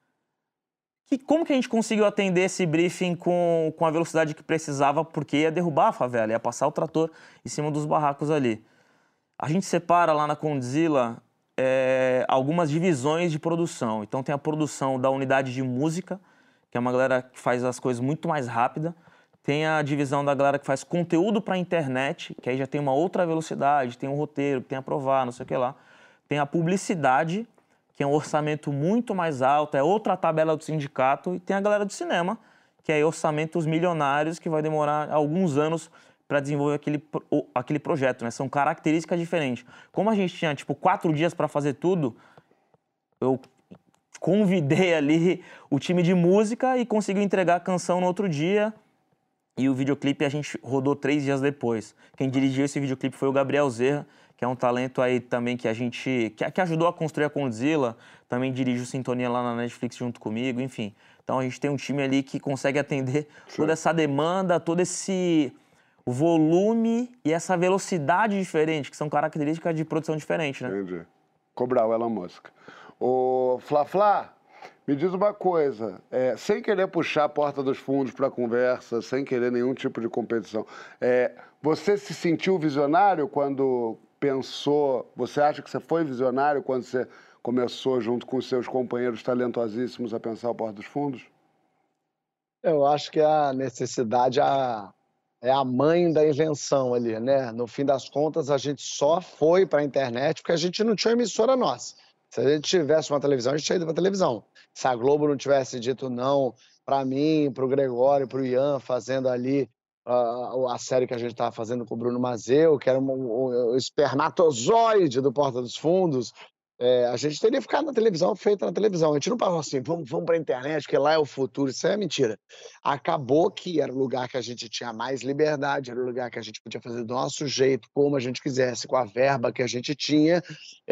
E como que a gente conseguiu atender esse briefing com, com a velocidade que precisava, porque ia derrubar a favela, ia passar o trator em cima dos barracos ali. A gente separa lá na Condzilla é, algumas divisões de produção. Então tem a produção da unidade de música, que é uma galera que faz as coisas muito mais rápida. Tem a divisão da galera que faz conteúdo para a internet, que aí já tem uma outra velocidade, tem um roteiro, tem a aprovar, não sei o que lá. Tem a publicidade, que é um orçamento muito mais alto, é outra tabela do sindicato, e tem a galera do cinema, que é orçamentos milionários, que vai demorar alguns anos para desenvolver aquele, aquele projeto, né? São características diferentes. Como a gente tinha, tipo, quatro dias para fazer tudo, eu convidei ali o time de música e conseguiu entregar a canção no outro dia, e o videoclipe a gente rodou três dias depois. Quem dirigiu esse videoclipe foi o Gabriel Zerra, que é um talento aí também que a gente... Que, que ajudou a construir a Condzilla, também dirige o Sintonia lá na Netflix junto comigo, enfim. Então a gente tem um time ali que consegue atender Sim. toda essa demanda, todo esse volume e essa velocidade diferente, que são características de produção diferente, né? Entendi. Cobrar o Elon Musk. Ô, Fla Fla, me diz uma coisa, é, sem querer puxar a porta dos fundos para a conversa, sem querer nenhum tipo de competição, é, você se sentiu visionário quando... pensou, você acha que você foi visionário quando você começou junto com os seus companheiros talentosíssimos a pensar o Porta dos Fundos? Eu acho que a necessidade a, é a mãe da invenção ali, né? No fim das contas, a gente só foi para a internet porque a gente não tinha emissora nossa. Se a gente tivesse uma televisão, a gente tinha ido para a televisão. Se a Globo não tivesse dito não para mim, para o Gregório, para o Ian, fazendo ali Uh, a série que a gente estava fazendo com o Bruno Mazeu, que era um, um, um espermatozoide do Porta dos Fundos, É, a gente teria ficado na televisão, feito na televisão. A gente não falou assim, vamos, vamos para a internet, que lá é o futuro. Isso é mentira. Acabou que era o lugar que a gente tinha mais liberdade, era o lugar que a gente podia fazer do nosso jeito, como a gente quisesse, com a verba que a gente tinha,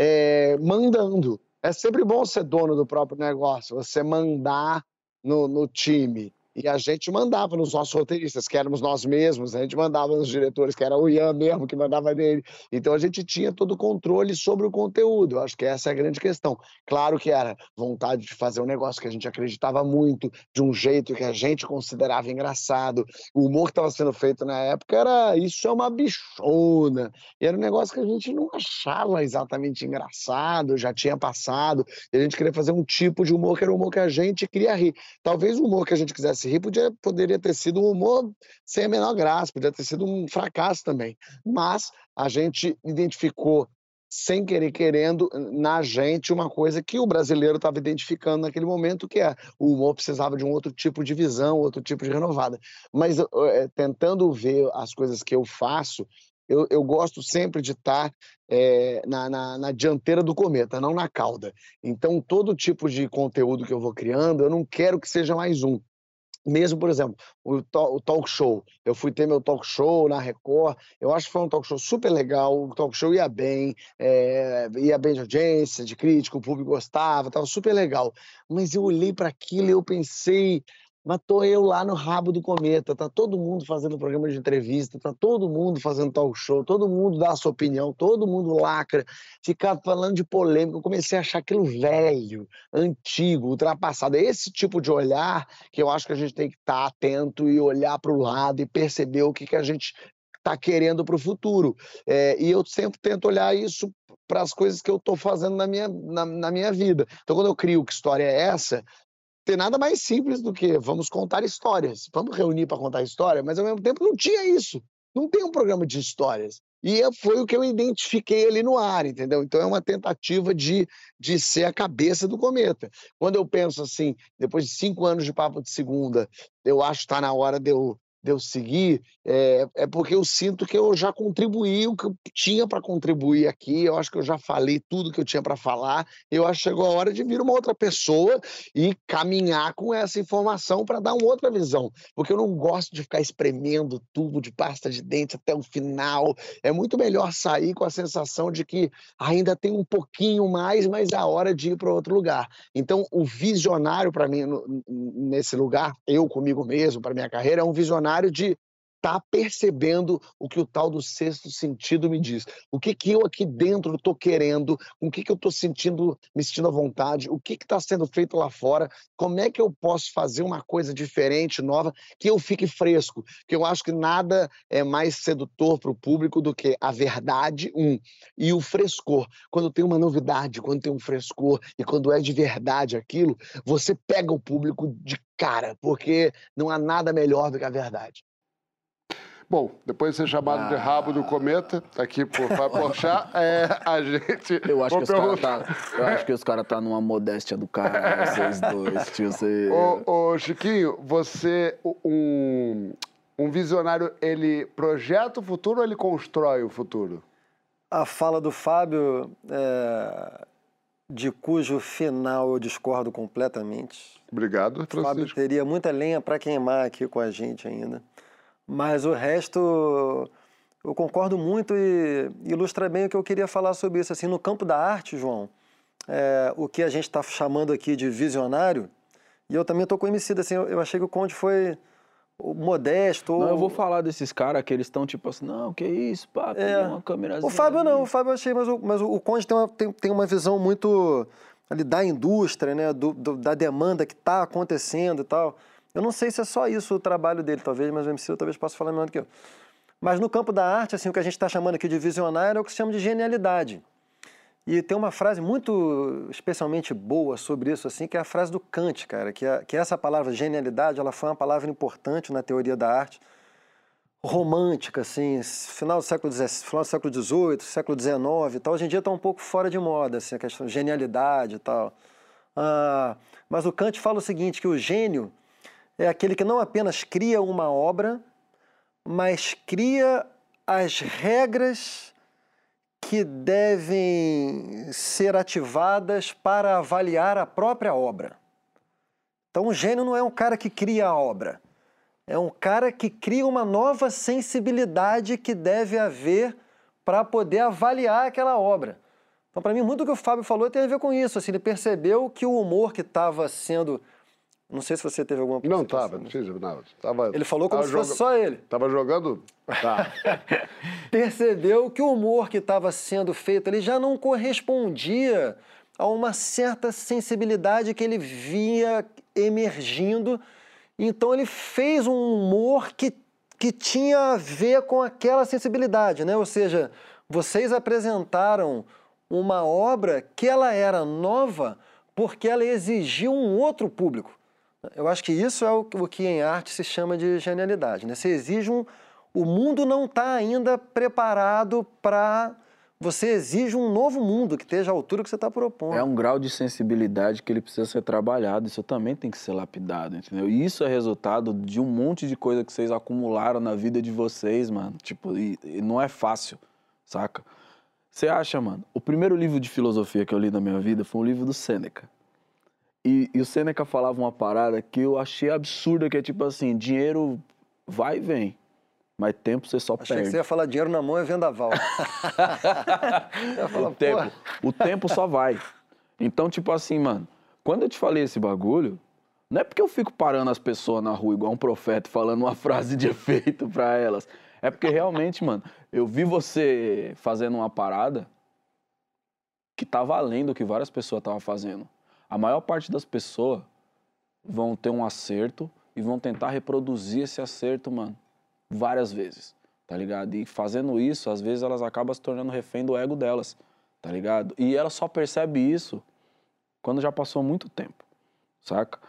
é, mandando. É sempre bom ser dono do próprio negócio, você mandar no, no time. E a gente mandava nos nossos roteiristas, que éramos nós mesmos, a gente mandava nos diretores, que era o Ian mesmo que mandava nele. Então a gente tinha todo o controle sobre o conteúdo. Eu acho que essa é a grande questão. Claro que era vontade de fazer um negócio que a gente acreditava muito, de um jeito que a gente considerava engraçado. O humor que estava sendo feito na época era isso é uma bichona. E era um negócio que a gente não achava exatamente engraçado, já tinha passado. E a gente queria fazer um tipo de humor que era o humor que a gente queria rir. Talvez o humor que a gente quisesse rir podia, poderia ter sido um humor sem a menor graça, podia ter sido um fracasso também. Mas a gente identificou, sem querer querendo, na gente uma coisa que o brasileiro estava identificando naquele momento, que é o humor precisava de um outro tipo de visão, outro tipo de renovada. Mas é, tentando ver as coisas que eu faço, Eu, eu gosto sempre de estar é, na, na, na dianteira do cometa, não na cauda. Então, todo tipo de conteúdo que eu vou criando, eu não quero que seja mais um. Mesmo, por exemplo, o, to o talk show. Eu fui ter meu talk show na Record, eu acho que foi um talk show super legal, o talk show ia bem, é, ia bem de audiência, de crítica, o público gostava, estava super legal. Mas eu olhei para aquilo e eu pensei... Mas tô eu lá no rabo do cometa, tá todo mundo fazendo programa de entrevista, tá todo mundo fazendo talk show, todo mundo dá a sua opinião, todo mundo lacra, ficar falando de polêmica. Eu comecei a achar aquilo velho, antigo, ultrapassado. É esse tipo de olhar que eu acho que a gente tem que estar atento e olhar para o lado e perceber o que, que a gente está querendo para o futuro. É, e eu sempre tento olhar isso para as coisas que eu estou fazendo na minha, na, na minha vida. Então, quando eu crio Que História é Essa?, tem nada mais simples do que vamos contar histórias. Vamos reunir para contar história, mas ao mesmo tempo não tinha isso. Não tem um programa de histórias. E foi o que eu identifiquei ali no ar, entendeu? Então é uma tentativa de, de ser a cabeça do cometa. Quando eu penso assim, depois de cinco anos de Papo de Segunda, eu acho que está na hora de eu, de eu seguir, é, é porque eu sinto que eu já contribuí o que eu tinha para contribuir aqui, eu acho que eu já falei tudo que eu tinha para falar, eu acho que chegou a hora de vir uma outra pessoa e caminhar com essa informação para dar uma outra visão, porque eu não gosto de ficar espremendo tubo de pasta de dente até o final, é muito melhor sair com a sensação de que ainda tem um pouquinho mais, mas é a hora de ir para outro lugar. Então o visionário para mim no, nesse lugar, eu comigo mesmo, para minha carreira, é um visionário de estar tá percebendo o que o tal do sexto sentido me diz. O que que eu aqui dentro estou querendo, o que que eu estou sentindo, me sentindo à vontade, o que que está sendo feito lá fora, como é que eu posso fazer uma coisa diferente, nova, que eu fique fresco. Porque eu acho que nada é mais sedutor para o público do que a verdade, um, e o frescor. Quando tem uma novidade, quando tem um frescor, e quando é de verdade aquilo, você pega o público de cara, porque não há nada melhor do que a verdade. Bom, depois de ser chamado ah. de rabo do cometa, aqui por Fábio Porchat, é, a gente... Eu acho, que os cara tá, eu acho que os caras tá numa modéstia do cara, vocês dois, tio. Você... Ô, ô, Chiquinho, você, um, um visionário, ele projeta o futuro ou ele constrói o futuro? A fala do Fábio, é, de cujo final eu discordo completamente. Obrigado, Francisco. O Fábio teria muita lenha para queimar aqui com a gente ainda. Mas o resto, eu concordo muito e ilustra bem o que eu queria falar sobre isso. Assim, no campo da arte, João, é, o que a gente está chamando aqui de visionário, e eu também estou com o Emicida, assim, eu, eu achei que o Conde foi modesto. Não, eu vou falar desses caras que eles estão tipo assim, não, que isso, pá, é, uma câmerazinha. O Fábio não, o Fábio eu achei, mas o, mas o Conde tem uma, tem, tem uma visão muito ali, da indústria, né, do, do, da demanda que está acontecendo e tal. Eu não sei se é só isso o trabalho dele, talvez, mas o Emicida talvez possa falar melhor do que eu. Mas no campo da arte, assim, o que a gente está chamando aqui de visionário é o que se chama de genialidade. E tem uma frase muito especialmente boa sobre isso, assim, que é a frase do Kant, cara, que, é, que essa palavra genialidade, ela foi uma palavra importante na teoria da arte, romântica, assim, final do século dezessete, final do século dezoito, século dezenove e tal. Hoje em dia está um pouco fora de moda, assim, a questão de genialidade e tal. Ah, mas o Kant fala o seguinte, que o gênio é aquele que não apenas cria uma obra, mas cria as regras que devem ser ativadas para avaliar a própria obra. Então, o gênio não é um cara que cria a obra, é um cara que cria uma nova sensibilidade que deve haver para poder avaliar aquela obra. Então, para mim, muito do que o Fábio falou tem a ver com isso. Assim, ele percebeu que o humor que estava sendo... Não sei se você teve alguma... Não, estava, não fiz nada. Tava, ele falou como se joga... fosse só ele. Estava jogando... Tá. Percebeu que o humor que estava sendo feito ele já não correspondia a uma certa sensibilidade que ele via emergindo. Então, ele fez um humor que, que tinha a ver com aquela sensibilidade, né? Ou seja, vocês apresentaram uma obra que ela era nova porque ela exigiu um outro público. Eu acho que isso é o que em arte se chama de genialidade, né? Você exige um... O mundo não está ainda preparado para... Você exige um novo mundo que esteja à altura que você está propondo. É um grau de sensibilidade que ele precisa ser trabalhado. Isso também tem que ser lapidado, entendeu? E isso é resultado de um monte de coisa que vocês acumularam na vida de vocês, mano. Tipo, e, e não é fácil, saca? Você acha, mano? O primeiro livro de filosofia que eu li na minha vida foi um livro do Sêneca. E, e o Sêneca falava uma parada que eu achei absurda, que é tipo assim, dinheiro vai e vem, mas tempo você só Achei perde. que você ia falar dinheiro na mão é vendaval. falar, o, tempo, o tempo só vai. Então, tipo assim, mano, quando eu te falei esse bagulho, não é porque eu fico parando as pessoas na rua igual um profeta falando uma frase de efeito pra elas. É porque realmente, mano, eu vi você fazendo uma parada que tava além do que várias pessoas estavam fazendo. A maior parte das pessoas vão ter um acerto e vão tentar reproduzir esse acerto, mano, várias vezes, tá ligado? E fazendo isso, às vezes elas acabam se tornando refém do ego delas, tá ligado? E ela só percebe isso quando já passou muito tempo, saca?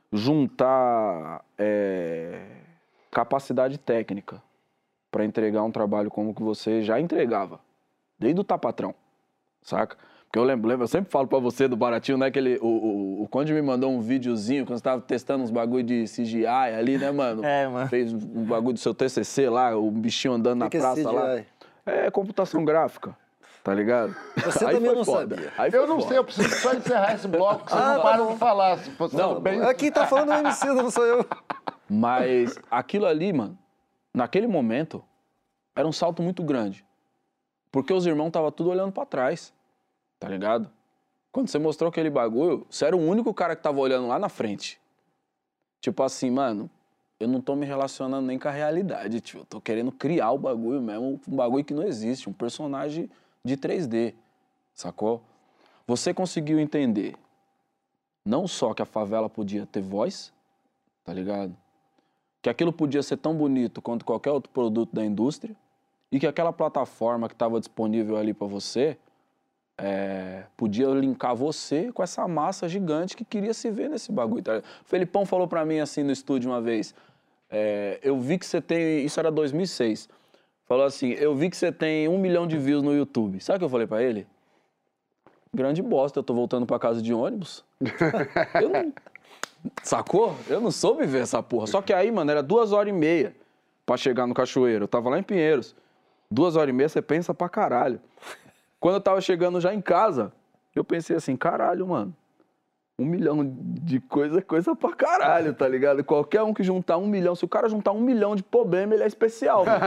Juntar é, capacidade técnica para entregar um trabalho como que você já entregava, desde o Tá Patrão, saca? Porque eu lembro, lembro, eu sempre falo pra você do Baratinho, né, que ele, o, o, o Conde me mandou um videozinho quando você tava testando uns bagulho de C G I ali, né, mano? É, mano. Fez um bagulho do seu T C C lá, o bichinho andando na que praça que é lá. É computação gráfica, tá ligado? Você Aí também foi não foda. sabia. Aí foi Eu não foda. sei, eu preciso só encerrar esse bloco, você Ah, não tá para bom. de falar. Se fosse Não, bem... É quem tá falando é o M C, não sou eu. Mas aquilo ali, mano, naquele momento, era um salto muito grande. Porque os irmãos estavam tudo olhando pra trás, tá ligado? Quando você mostrou aquele bagulho, você era o único cara que tava olhando lá na frente. Tipo assim, mano, eu não tô me relacionando nem com a realidade, tio. Eu tô querendo criar o bagulho mesmo, um bagulho que não existe, um personagem de três D, sacou? Você conseguiu entender não só que a favela podia ter voz, tá ligado? Que aquilo podia ser tão bonito quanto qualquer outro produto da indústria e que aquela plataforma que estava disponível ali pra você É, podia linkar você com essa massa gigante que queria se ver nesse bagulho. Tá? O Felipão falou pra mim assim no estúdio uma vez, é, eu vi que você tem, isso era dois mil e seis, falou assim, eu vi que você tem um milhão de views no YouTube. Sabe o que eu falei pra ele? Grande bosta, eu tô voltando pra casa de ônibus. Eu não... Sacou? Eu não soube ver essa porra. Só que aí, mano, era duas horas e meia pra chegar no Cachoeiro. Eu tava lá em Pinheiros. Duas horas e meia, você pensa pra caralho. Quando eu tava chegando já em casa, eu pensei assim, caralho, mano, um milhão de coisa é coisa pra caralho, tá ligado? Qualquer um que juntar um milhão, se o cara juntar um milhão de problema, ele é especial, mano.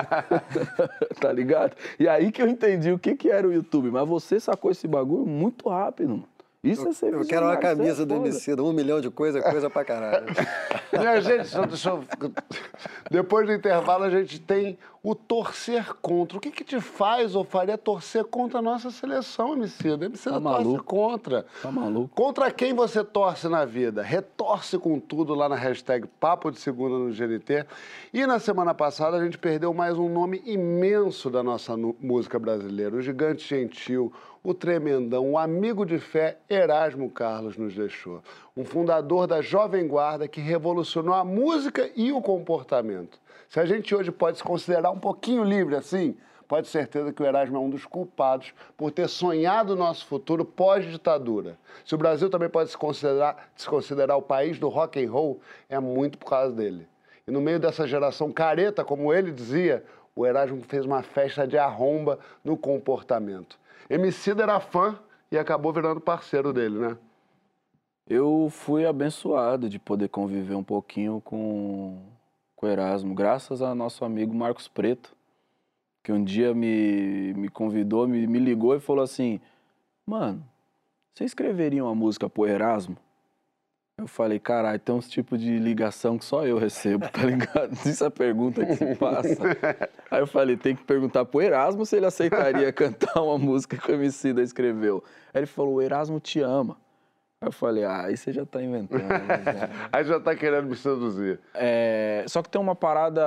Tá ligado? E aí que eu entendi o que que era o YouTube. Mas você sacou esse bagulho muito rápido, mano. Isso eu, é ser Eu quero uma visionário, camisa isso é do foda. Emicida, um milhão de coisa, coisa pra caralho. Minha gente, só deixa eu... depois do intervalo a gente tem o torcer contra. O que que te faz ou faria torcer contra a nossa seleção, Emicida? Emicida Tá torce maluco? contra. Tá maluco? Contra quem você torce na vida? Retorce com tudo lá na hashtag Papo de Segunda no G N T. E na semana passada a gente perdeu mais um nome imenso da nossa nu- música brasileira. O Gigante Gentil, o Tremendão, o amigo de fé Erasmo Carlos nos deixou. Um fundador da Jovem Guarda que revolucionou a música e o comportamento. Se a gente hoje pode se considerar um pouquinho livre assim, pode ter certeza que o Erasmo é um dos culpados por ter sonhado o nosso futuro pós-ditadura. Se o Brasil também pode se considerar, se considerar o país do rock and roll, é muito por causa dele. E no meio dessa geração careta, como ele dizia, o Erasmo fez uma festa de arromba no comportamento. Emicida era fã e acabou virando parceiro dele, né? Eu fui abençoado de poder conviver um pouquinho com, com o Erasmo, graças ao nosso amigo Marcos Preto, que um dia me, me convidou, me, me ligou e falou assim, mano, você escreveria uma música pro Erasmo? Eu falei, caralho, tem uns tipos de ligação que só eu recebo, tá ligado? Isso é a pergunta que se passa. Aí eu falei, tem que perguntar pro Erasmo se ele aceitaria cantar uma música que o Emicida escreveu. Aí ele falou, o Erasmo te ama. Aí eu falei, ah, aí você já tá inventando. Já. Aí já tá querendo me seduzir. É, só que tem uma parada...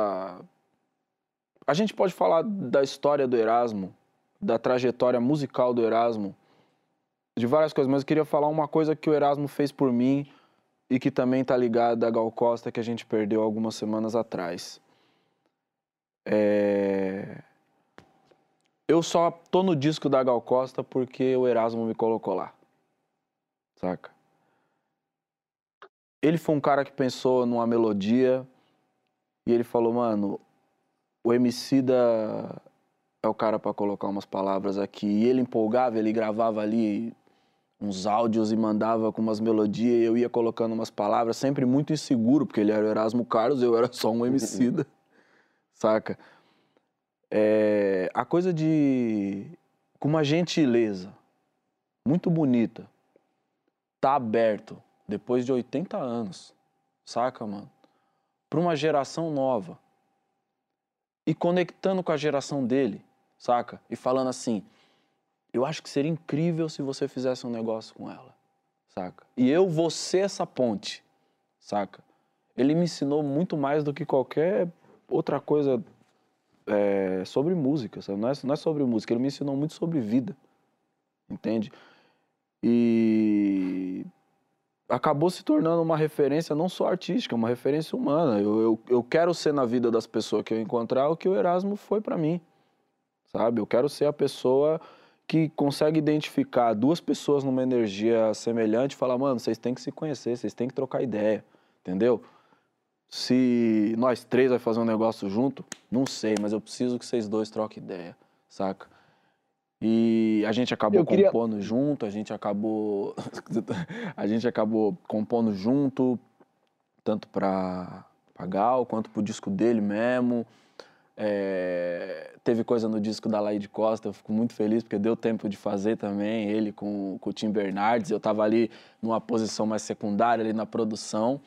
A gente pode falar da história do Erasmo, da trajetória musical do Erasmo, de várias coisas, mas eu queria falar uma coisa que o Erasmo fez por mim e que também tá ligada a Gal Costa, que a gente perdeu algumas semanas atrás. É... Eu só tô no disco da Gal Costa porque o Erasmo me colocou lá, saca? Ele foi um cara que pensou numa melodia e ele falou, mano, o Emicida é o cara pra colocar umas palavras aqui. E ele empolgava, ele gravava ali uns áudios e mandava com umas melodias e eu ia colocando umas palavras, sempre muito inseguro, porque ele era o Erasmo Carlos, eu era só um Emicida, saca? É, a coisa de... com uma gentileza muito bonita, tá aberto, depois de oitenta anos, saca, mano? Pra uma geração nova. E conectando com a geração dele, saca? E falando assim... Eu acho que seria incrível se você fizesse um negócio com ela, saca? E eu vou ser essa ponte, saca? Ele me ensinou muito mais do que qualquer outra coisa é, sobre música, sabe? Não é, não é sobre música, ele me ensinou muito sobre vida, entende? E acabou se tornando uma referência não só artística, uma referência humana. Eu, eu, eu quero ser na vida das pessoas que eu encontrar o que o Erasmo foi pra mim, sabe? Eu quero ser a pessoa... que consegue identificar duas pessoas numa energia semelhante e falar, mano, vocês têm que se conhecer, vocês têm que trocar ideia, entendeu? Se nós três vai fazer um negócio junto, não sei, mas eu preciso que vocês dois troquem ideia, saca? E a gente acabou queria... compondo junto, a gente acabou... a gente acabou compondo junto, tanto pra, pra Gal, quanto pro disco dele mesmo. É, teve coisa no disco da Laide Costa, eu fico muito feliz porque deu tempo de fazer também, ele com, com o Tim Bernardes, eu tava ali numa posição mais secundária ali na produção,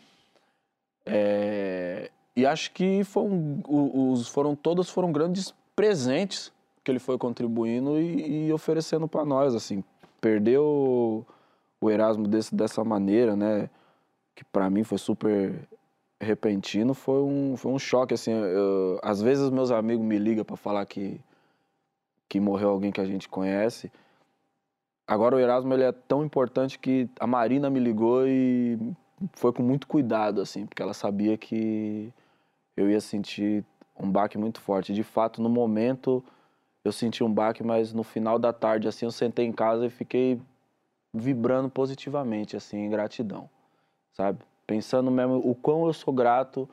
é, e acho que foram, os, foram, todos foram grandes presentes que ele foi contribuindo e, e oferecendo para nós, assim, perder o, o Erasmo desse, dessa maneira, né, que para mim foi super... repentino, foi um, foi um choque, assim, eu, às vezes meus amigos me ligam para falar que, que morreu alguém que a gente conhece. Agora o Erasmo, ele é tão importante que a Marina me ligou e foi com muito cuidado, assim, porque ela sabia que eu ia sentir um baque muito forte. De fato, no momento, eu senti um baque, mas no final da tarde, assim, eu sentei em casa e fiquei vibrando positivamente, assim, em gratidão, sabe? Pensando mesmo o quão eu sou grato,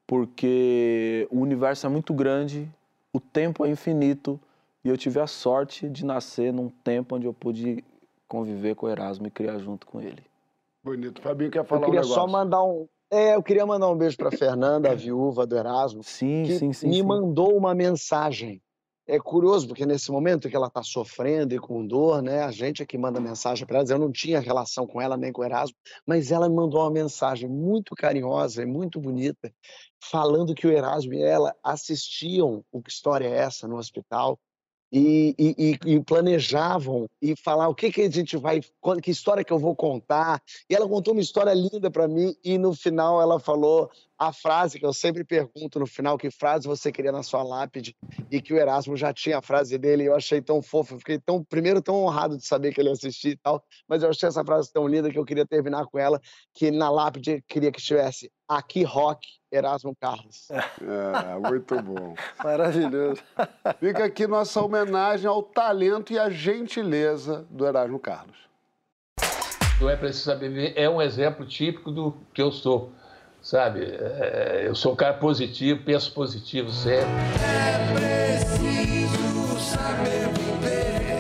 porque o universo é muito grande, o tempo é infinito, e eu tive a sorte de nascer num tempo onde eu pude conviver com o Erasmo e criar junto com ele. Bonito. Fabinho quer falar um negócio. Eu queria negócio. só mandar um... É, eu queria mandar um beijo para Fernanda, a viúva do Erasmo, sim, que sim, sim, me sim. mandou uma mensagem. É curioso, porque nesse momento que ela está sofrendo e com dor, né, a gente é que manda mensagem para ela. Eu não tinha relação com ela nem com o Erasmo, mas ela me mandou uma mensagem muito carinhosa e muito bonita, falando que o Erasmo e ela assistiam o Que História é Essa no hospital e, e, e planejavam e falar o que, que a gente vai, que história que eu vou contar. E ela contou uma história linda para mim e no final ela falou a frase que eu sempre pergunto no final, que frase você queria na sua lápide, e que o Erasmo já tinha a frase dele, e eu achei tão fofo, eu fiquei tão, primeiro tão honrado de saber que ele assistia e tal, mas eu achei essa frase tão linda que eu queria terminar com ela, que na lápide queria que estivesse aqui rock, Erasmo Carlos. É, muito bom. Maravilhoso. Fica aqui nossa homenagem ao talento e à gentileza do Erasmo Carlos. Não é preciso saber viver, é um exemplo típico do que eu sou. sabe? É, eu sou um cara positivo, penso positivo sempre. É preciso saber viver.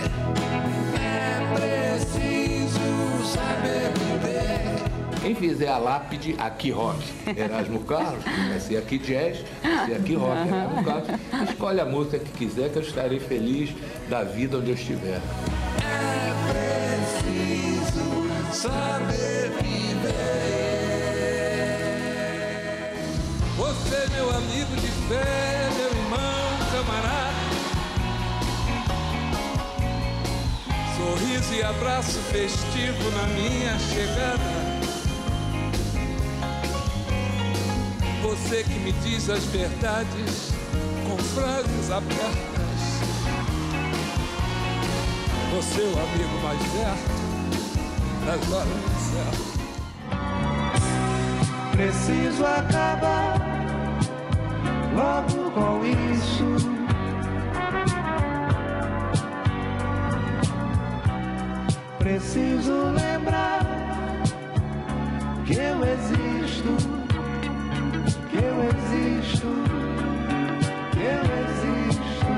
É preciso saber viver. Quem fizer a lápide, aqui rock. Erasmo Carlos, vai ser aqui jazz, vai ser aqui rock. Erasmo Carlos, escolhe a música que quiser, que eu estarei feliz da vida onde eu estiver. É preciso saber viver. Você, meu amigo de fé, meu irmão, camarada. Sorriso e abraço festivo na minha chegada. Você que me diz as verdades com frases abertas. Você é o amigo mais certo nas horas certas. Preciso acabar logo com isso. Preciso lembrar que eu existo. Que eu existo, que eu existo.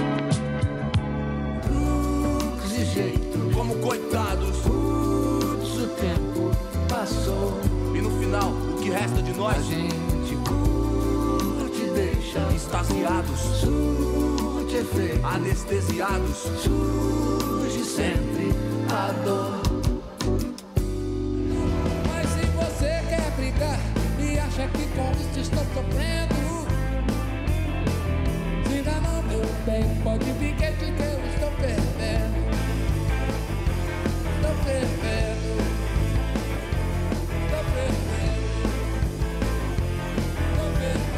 Truques de jeito, como coitados. Putz, o tempo passou. E no final, o que resta de nós? A gente curte e deixa extasiados. Surte efeito, anestesiados. Surge sempre a dor. Mas se você quer brigar e acha que com isso estou sofrendo, se enganou, meu bem, pode vir que de que eu estou perdendo. Estou perdendo. Estou perdendo. Estou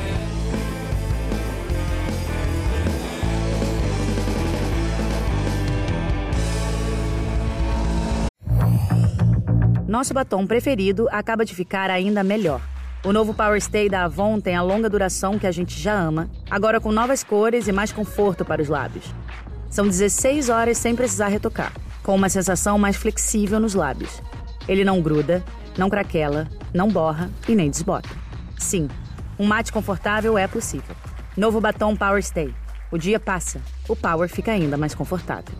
perdendo. Nosso batom preferido acaba de ficar ainda melhor. O novo Power Stay da Avon tem a longa duração que a gente já ama, agora com novas cores e mais conforto para os lábios. São dezesseis horas sem precisar retocar, com uma sensação mais flexível nos lábios. Ele não gruda, não craquela, não borra e nem desbota. Sim, um mate confortável é possível. Novo batom Power Stay. O dia passa, o Power fica ainda mais confortável.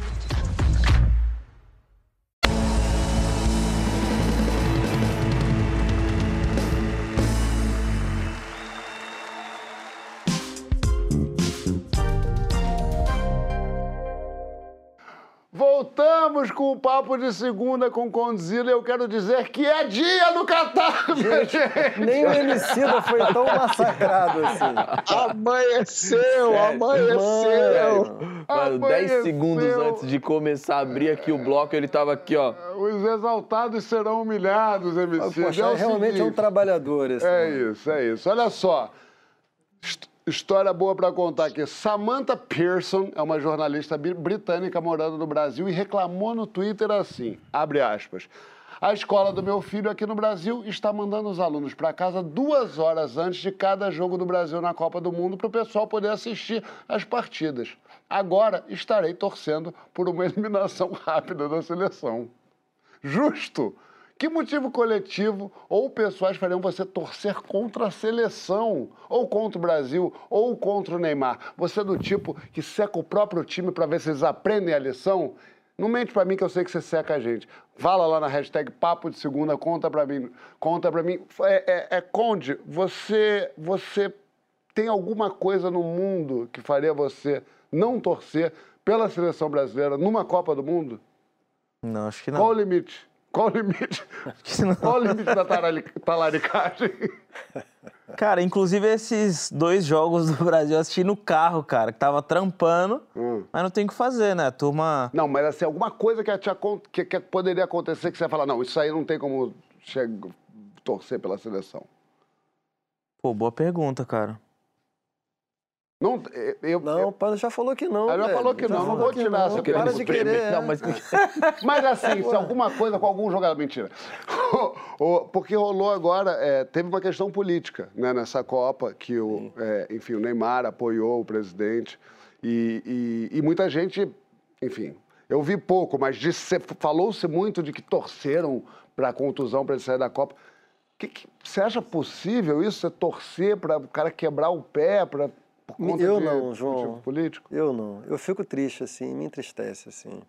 Voltamos com o Papo de Segunda com Condzilla e eu quero dizer que é dia no Catar, minha gente! Nem o Emicida foi tão massacrado assim. Amanheceu, amanheceu! Mano, dez segundos antes de começar a abrir aqui o bloco, ele tava aqui, ó. Os exaltados serão humilhados, Emicida. Poxa, é realmente seguinte, é um trabalhador esse. É mano. isso, é isso. Olha só. História boa para contar aqui. Samantha Pearson é uma jornalista britânica morando no Brasil e reclamou no Twitter assim, abre aspas, a escola do meu filho aqui no Brasil está mandando os alunos para casa duas horas antes de cada jogo do Brasil na Copa do Mundo para o pessoal poder assistir as partidas. Agora estarei torcendo por uma eliminação rápida da seleção. Justo? Que motivo coletivo ou pessoais fariam você torcer contra a seleção, ou contra o Brasil, ou contra o Neymar? Você é do tipo que seca o próprio time para ver se eles aprendem a lição? Não mente pra mim que eu sei que você seca a gente. Fala lá na hashtag Papo de Segunda, conta pra mim. Conta pra mim. É, é, é Conde, você, você tem alguma coisa no mundo que faria você não torcer pela seleção brasileira numa Copa do Mundo? Não, acho que não. Qual o limite? Qual o limite? Qual o limite da talaricagem? Cara, inclusive esses dois jogos do Brasil eu assisti no carro, cara, que tava trampando, hum. mas não tem o que fazer, né? A turma... Não, mas assim, alguma coisa que, te, que, que poderia acontecer que você vai falar, não, isso aí não tem como chegar, torcer pela seleção. Pô, boa pergunta, cara. Não, eu, não, eu, o Paulo já falou que não. Ela já falou que já não, não vou tirar essa Para de querer. Não, mas... mas assim, se alguma coisa com algum jogador. Mentira. Porque rolou agora, é, teve uma questão política, né, nessa Copa, que o, é, enfim, o Neymar apoiou o presidente. E, e, e muita gente, enfim, eu vi pouco, mas falou-se muito de que torceram para a contusão para ele sair da Copa. Que, que, você acha possível isso? Você torcer para o cara quebrar o pé pra, por conta eu de não, João. motivo político? Eu não. Eu fico triste, assim, me entristece, assim.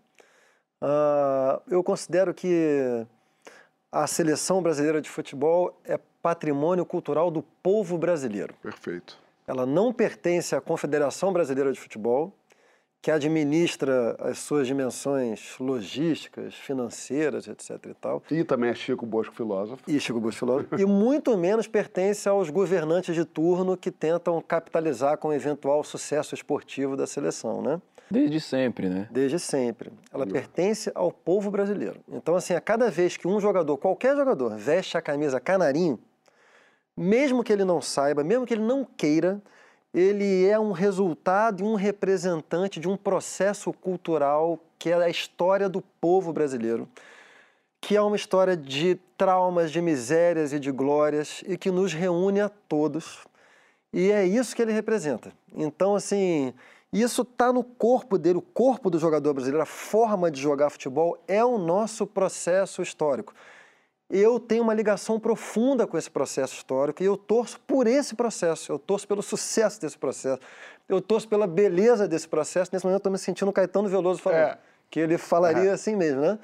Uh, eu considero que a seleção brasileira de futebol é patrimônio cultural do povo brasileiro. Perfeito. Ela não pertence à Confederação Brasileira de Futebol, que administra as suas dimensões logísticas, financeiras, etc e tal. E também é Chico Bosco filósofo. E Chico Bosco filósofo. E muito menos pertence aos governantes de turno que tentam capitalizar com o eventual sucesso esportivo da seleção, né? Desde sempre, né? Desde sempre. Ela Não. pertence ao povo brasileiro. Então, assim, a cada vez que um jogador, qualquer jogador, veste a camisa canarinho, mesmo que ele não saiba, mesmo que ele não queira, ele é um resultado e um representante de um processo cultural que é a história do povo brasileiro, que é uma história de traumas, de misérias e de glórias e que nos reúne a todos. E é isso que ele representa. Então, assim, isso está no corpo dele, o corpo do jogador brasileiro, a forma de jogar futebol é o nosso processo histórico. Eu tenho uma ligação profunda com esse processo histórico e eu torço por esse processo, eu torço pelo sucesso desse processo, eu torço pela beleza desse processo. Nesse momento eu estou me sentindo Caetano Veloso falando, é. que ele falaria é. assim mesmo, né?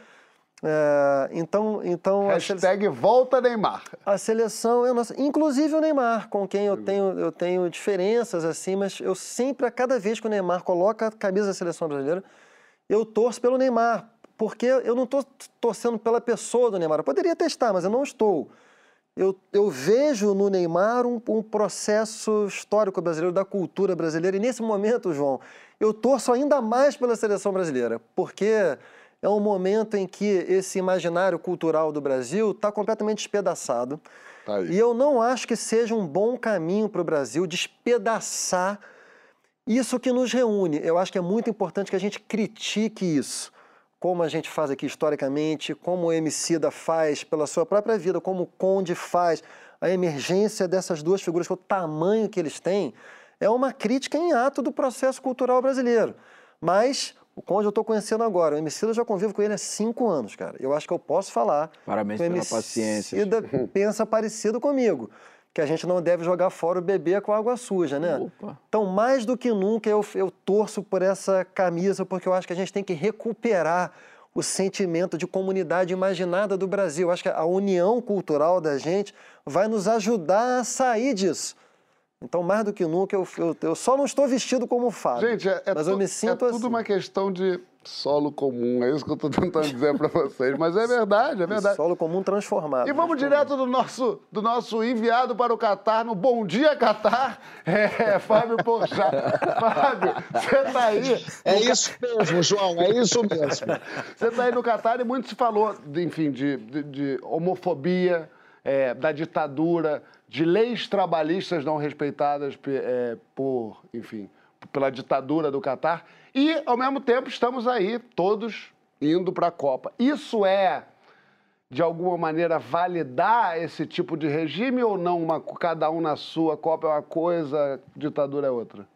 É, então, então Hashtag sele... volta Neymar. A seleção é nossa, inclusive o Neymar, com quem eu tenho, eu tenho diferenças assim, mas eu sempre, a cada vez que o Neymar coloca a camisa da seleção brasileira, eu torço pelo Neymar. Porque eu não estou torcendo pela pessoa do Neymar. Eu poderia testar, mas eu não estou. Eu, eu vejo no Neymar um, um processo histórico brasileiro, da cultura brasileira. E nesse momento, João, eu torço ainda mais pela seleção brasileira. Porque é um momento em que esse imaginário cultural do Brasil está completamente despedaçado. Tá aí. E eu não acho que seja um bom caminho para o Brasil despedaçar isso que nos reúne. Eu acho que é muito importante que a gente critique isso. Como a gente faz aqui historicamente, como o Emicida faz pela sua própria vida, como o Conde faz, a emergência dessas duas figuras, o tamanho que eles têm, é uma crítica em ato do processo cultural brasileiro. Mas o Conde eu estou conhecendo agora, o Emicida eu já convivo com ele há cinco anos, cara. Eu acho que eu posso falar. Parabéns que o pela paciência. O Emicida pensa parecido comigo, que a gente não deve jogar fora o bebê com água suja, né? Opa. Então, mais do que nunca, eu, eu torço por essa camisa, porque eu acho que a gente tem que recuperar o sentimento de comunidade imaginada do Brasil. Eu acho que a união cultural da gente vai nos ajudar a sair disso. Então, mais do que nunca, eu, eu, eu só não estou vestido como o Fábio, gente, é, é mas eu me sinto é assim. É tudo uma questão de solo comum, é isso que eu estou tentando dizer para vocês, mas é verdade, é verdade. Solo comum transformado. E vamos direto do nosso, do nosso enviado para o Catar, no Bom Dia Catar, é, Fábio Porchat. Fábio, você está aí. É isso mesmo, João, é isso mesmo. Você está aí no Catar e muito se falou, de, enfim, de, de, de homofobia, é, da ditadura, de leis trabalhistas não respeitadas é, por, enfim, pela ditadura do Catar. E, ao mesmo tempo, estamos aí, todos indo para a Copa. Isso é, de alguma maneira, validar esse tipo de regime ou não? Uma, cada um na sua, Copa é uma coisa, ditadura é outra?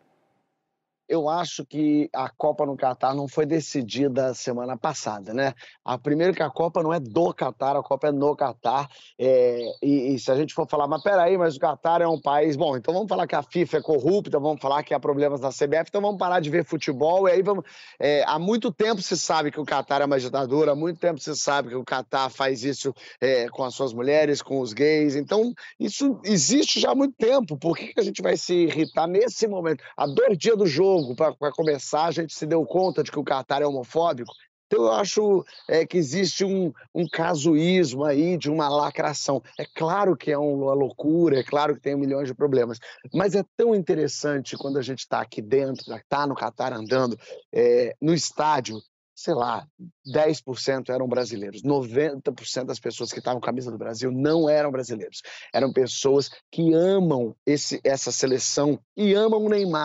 Eu acho que a Copa no Catar não foi decidida semana passada, né? A, primeiro que a Copa não é do Catar, a Copa é no Catar. É, e, e se a gente for falar, mas peraí, mas o Catar é um país... Bom, então vamos falar que a FIFA é corrupta, vamos falar que há problemas na C B F, então vamos parar de ver futebol. E aí vamos... É, há muito tempo se sabe que o Catar é uma ditadura, há muito tempo se sabe que o Catar faz isso é, com as suas mulheres, com os gays. Então, isso existe já há muito tempo. Por que a gente vai se irritar nesse momento? Há dois dias do jogo, para começar, a gente se deu conta de que o Catar é homofóbico. Então, eu acho é, que existe um, um casuísmo aí de uma lacração. É claro que é uma loucura, é claro que tem milhões de problemas, mas é tão interessante quando a gente está aqui dentro, está no Catar andando, é, no estádio, sei lá, dez por cento eram brasileiros, noventa por cento das pessoas que estavam com a camisa do Brasil não eram brasileiros. Eram pessoas que amam esse, essa seleção e amam o Neymar.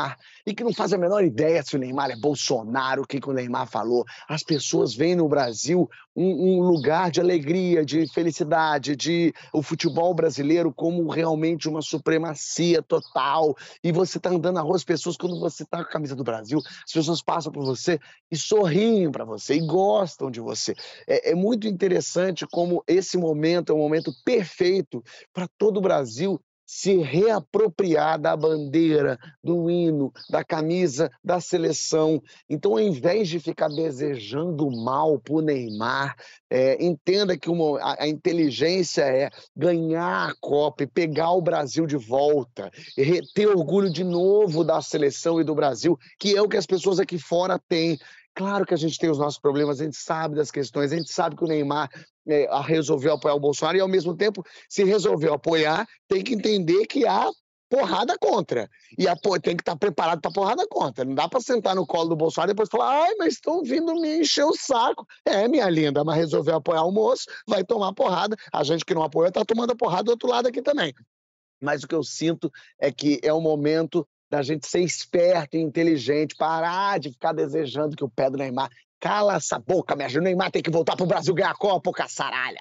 e que não fazem a menor ideia se o Neymar é Bolsonaro, o que, que o Neymar falou. As pessoas veem no Brasil um, um lugar de alegria, de felicidade, de o futebol brasileiro como realmente uma supremacia total. E você tá andando na rua, as pessoas, quando você tá com a camisa do Brasil, as pessoas passam por você e sorriem para você e gostam de você. É, é muito interessante como esse momento é um momento perfeito para todo o Brasil se reapropriar da bandeira, do hino, da camisa, da seleção. Então, ao invés de ficar desejando mal para o Neymar, é, entenda que uma, a, a inteligência é ganhar a Copa e pegar o Brasil de volta, e ter orgulho de novo da seleção e do Brasil, que é o que as pessoas aqui fora têm. Claro que a gente tem os nossos problemas, a gente sabe das questões, a gente sabe que o Neymar é, resolveu apoiar o Bolsonaro e, ao mesmo tempo, se resolveu apoiar, tem que entender que há porrada contra. E a, tem que estar preparado para porrada contra. Não dá para sentar no colo do Bolsonaro e depois falar, ai, mas estão vindo me encher o saco. É, minha linda, mas resolveu apoiar o moço, vai tomar porrada. A gente que não apoia está tomando a porrada do outro lado aqui também. Mas o que eu sinto é que é um momento da gente ser esperto e inteligente, parar de ficar desejando que o pé do Neymar... Cala essa boca, minha gente. O Neymar tem que voltar pro Brasil ganhar a Copa, ô caçaralha.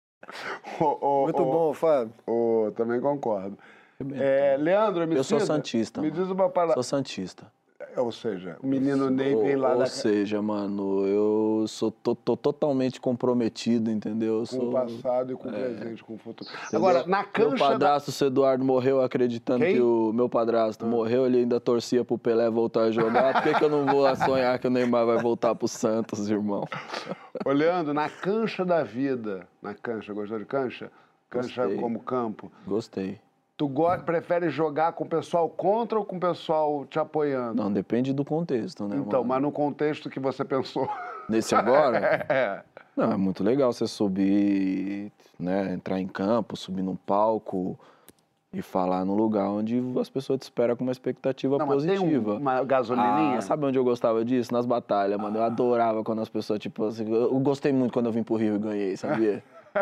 Oh, oh, Muito oh, bom, Fábio. Oh, também concordo. É, Leandro, me Eu sou santista. Me mano. diz uma palavra. Sou santista. Ou seja, o menino Ney vem lá Ou da... seja, mano, eu sou tô, tô totalmente comprometido, entendeu? Eu com sou... o passado e com o é. presente, com o futuro. Entendeu? Agora, na cancha... Meu padrasto, da... o Eduardo, morreu acreditando Quem? que o meu padrasto Ah. morreu, ele ainda torcia pro Pelé voltar a jogar. Por que, que eu não vou sonhar que o Neymar vai voltar pro Santos, irmão? Ô, Leandro, na cancha da vida, na cancha, gostou de cancha? Cancha Gostei. como campo. Gostei. Tu go... prefere jogar com o pessoal contra ou com o pessoal te apoiando? Não, depende do contexto, né, Então, mano? mas no contexto que você pensou. Nesse agora? É. Não, é muito legal você subir, né, entrar em campo, subir num palco e falar num lugar onde as pessoas te esperam com uma expectativa Não, mas tem positiva. um- uma gasolininha? Ah, sabe onde eu gostava disso? Nas batalhas, mano. Eu adorava quando as pessoas, tipo assim, eu gostei muito quando eu vim pro Rio e ganhei, sabia?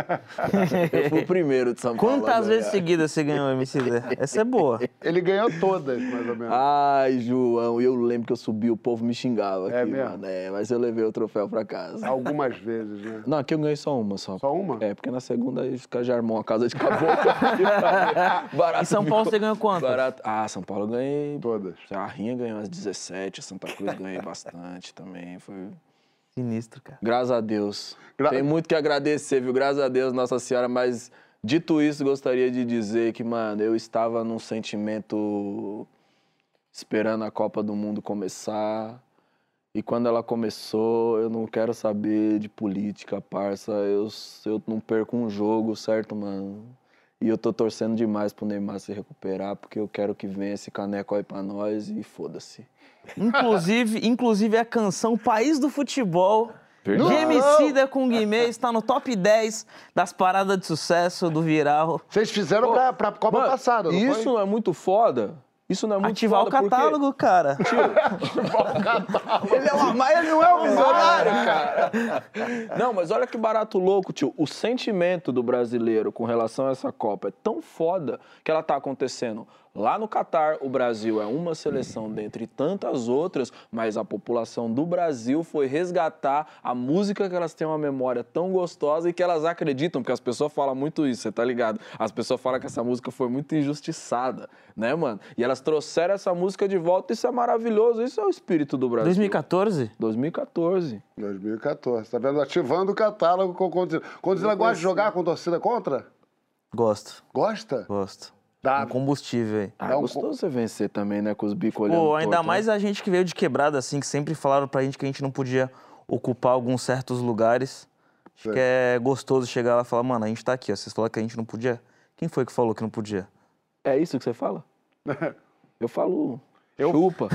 Eu fui o primeiro de São Paulo. Quantas a vezes ganhar. seguidas você ganhou, M C Zé? Essa é boa. Ele ganhou todas, mais ou menos. Ai, João, eu lembro que eu subi, o povo me xingava aqui, É mesmo? mano. É, mas eu levei o troféu pra casa. Algumas vezes, né? Não, aqui eu ganhei só uma só. Só uma? É, porque na segunda aí os caras já armou uma casa de caboclo. Barato Em São Paulo ficou- você ganhou quantas? Barato. Ah, São Paulo eu ganhei. Todas. A Rinha ganhou umas dezessete, a Santa Cruz ganhei bastante também. Foi. Sinistro, cara. Graças a Deus. Gra- Tem muito que agradecer, viu? Graças a Deus, Nossa Senhora. Mas, dito isso, gostaria de dizer que, mano, eu estava num sentimento esperando a Copa do Mundo começar. E quando ela começou, eu não quero saber de política, parça. Eu, eu não perco um jogo, certo, mano? E eu tô torcendo demais pro Neymar se recuperar, porque eu quero que venha esse caneco aí pra nós e foda-se. Inclusive, inclusive a canção País do Futebol Verdade. de Emicida com Guimê está no top dez das paradas de sucesso do Viral. Vocês fizeram pra, pra Copa Mano, passada, não isso foi? não é muito foda? Isso não é muito Ativar foda o catálogo, cara. Ele é uma, mas ele não é um visionário, cara. Não, mas olha que barato louco, tio. O sentimento do brasileiro com relação a essa Copa é tão foda que ela tá acontecendo lá no Catar. O Brasil é uma seleção dentre tantas outras, mas a população do Brasil foi resgatar a música que elas têm uma memória tão gostosa e que elas acreditam, porque as pessoas falam muito isso, você tá ligado? As pessoas falam que essa música foi muito injustiçada, né, mano? E elas trouxeram essa música de volta, isso é maravilhoso, isso é o espírito do Brasil. dois mil e quatorze? dois mil e quatorze. dois mil e quatorze, tá vendo? Ativando o catálogo com o Condzilla. Condzilla gosta de jogar com torcida contra? Gosto, Gosta? gosto. Dá. Um combustível aí. Ah, Dá um gostoso você vencer também, né, com os bicos olhando Pô, ainda torto, mais né? a gente que veio de quebrada, assim, que sempre falaram pra gente que a gente não podia ocupar alguns certos lugares. Acho Sim. que é gostoso chegar lá e falar, mano, a gente tá aqui, ó. Vocês falaram que a gente não podia. Quem foi que falou que não podia? É isso que você fala? Eu falo... Eu- Chupa.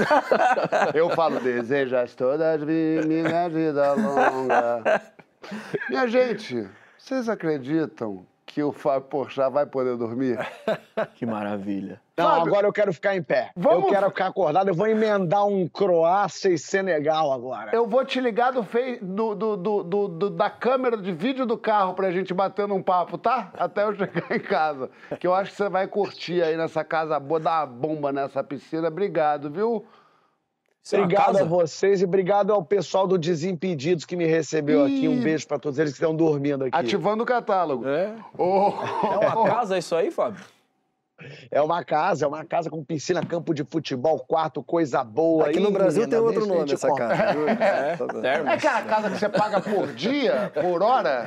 Eu falo, desejas todas vi- minha vida longa. Minha gente, vocês acreditam que o Fábio Porchat vai poder dormir? Que maravilha. Não, Fábio, agora eu quero ficar em pé. vamos- Eu quero ficar acordado. Eu vou emendar um Croácia e Senegal agora. Eu vou te ligar do, fei- do- do- do- do- do- da câmera de vídeo do carro pra gente bater num papo, tá? Até eu chegar em casa. Que eu acho que você vai curtir aí nessa casa boa, dar uma bomba nessa piscina. Obrigado, viu? Isso é uma Obrigado casa? a vocês e obrigado ao pessoal do Desimpedidos que me recebeu aqui. Um Ih. beijo pra todos eles que estão dormindo aqui. Ativando o catálogo. É? Oh, É uma casa isso aí, Fábio? É uma casa, é uma casa com piscina, campo de futebol, quarto, coisa boa. Aqui Ih, no Brasil menina, tem outro deixa a nome gente essa contar. casa. viu? É, Tá bom. termos. é aquela casa que você paga por dia, por hora?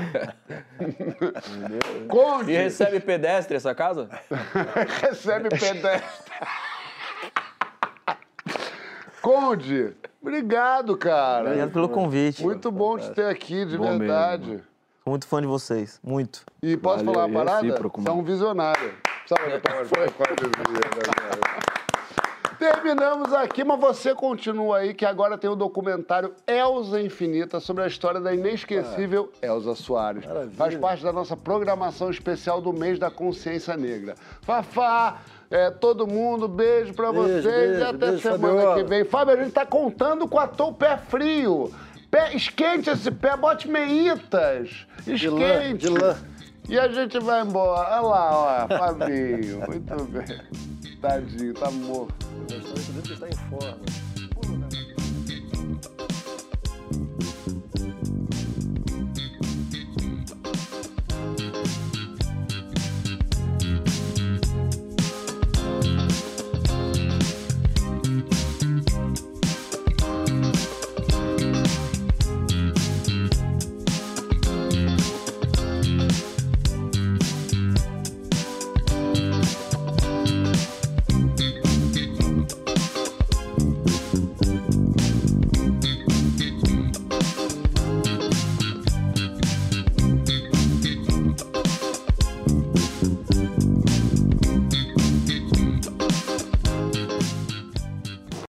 E Conde, recebe pedestre essa casa? recebe pedestre. Conde, obrigado, cara. Obrigado pelo convite. Muito bom te ter aqui, de Bom verdade. mesmo. Sou muito fã de vocês. Muito. E posso Valeu, falar uma e parada? recíproco, Você é um mano. visionário. Sabe o que eu Terminamos aqui, mas você continua aí, que agora tem o documentário Elza Infinita, sobre a história da inesquecível Elza Soares. Maravilha. Faz parte da nossa programação especial do mês da consciência negra. Fafá, é, todo mundo, beijo pra Beijo, vocês beijo, e até beijo, semana Fabiola. que vem. Fábio, a gente tá contando com a tua pé frio. Pé, esquente esse pé, bote meitas. De lã, Esquente. de lã. E a gente vai embora. Olha lá, ó, Fabinho. Muito bem. Tadinho, tá morto. Nós estamos estudando que está em forma.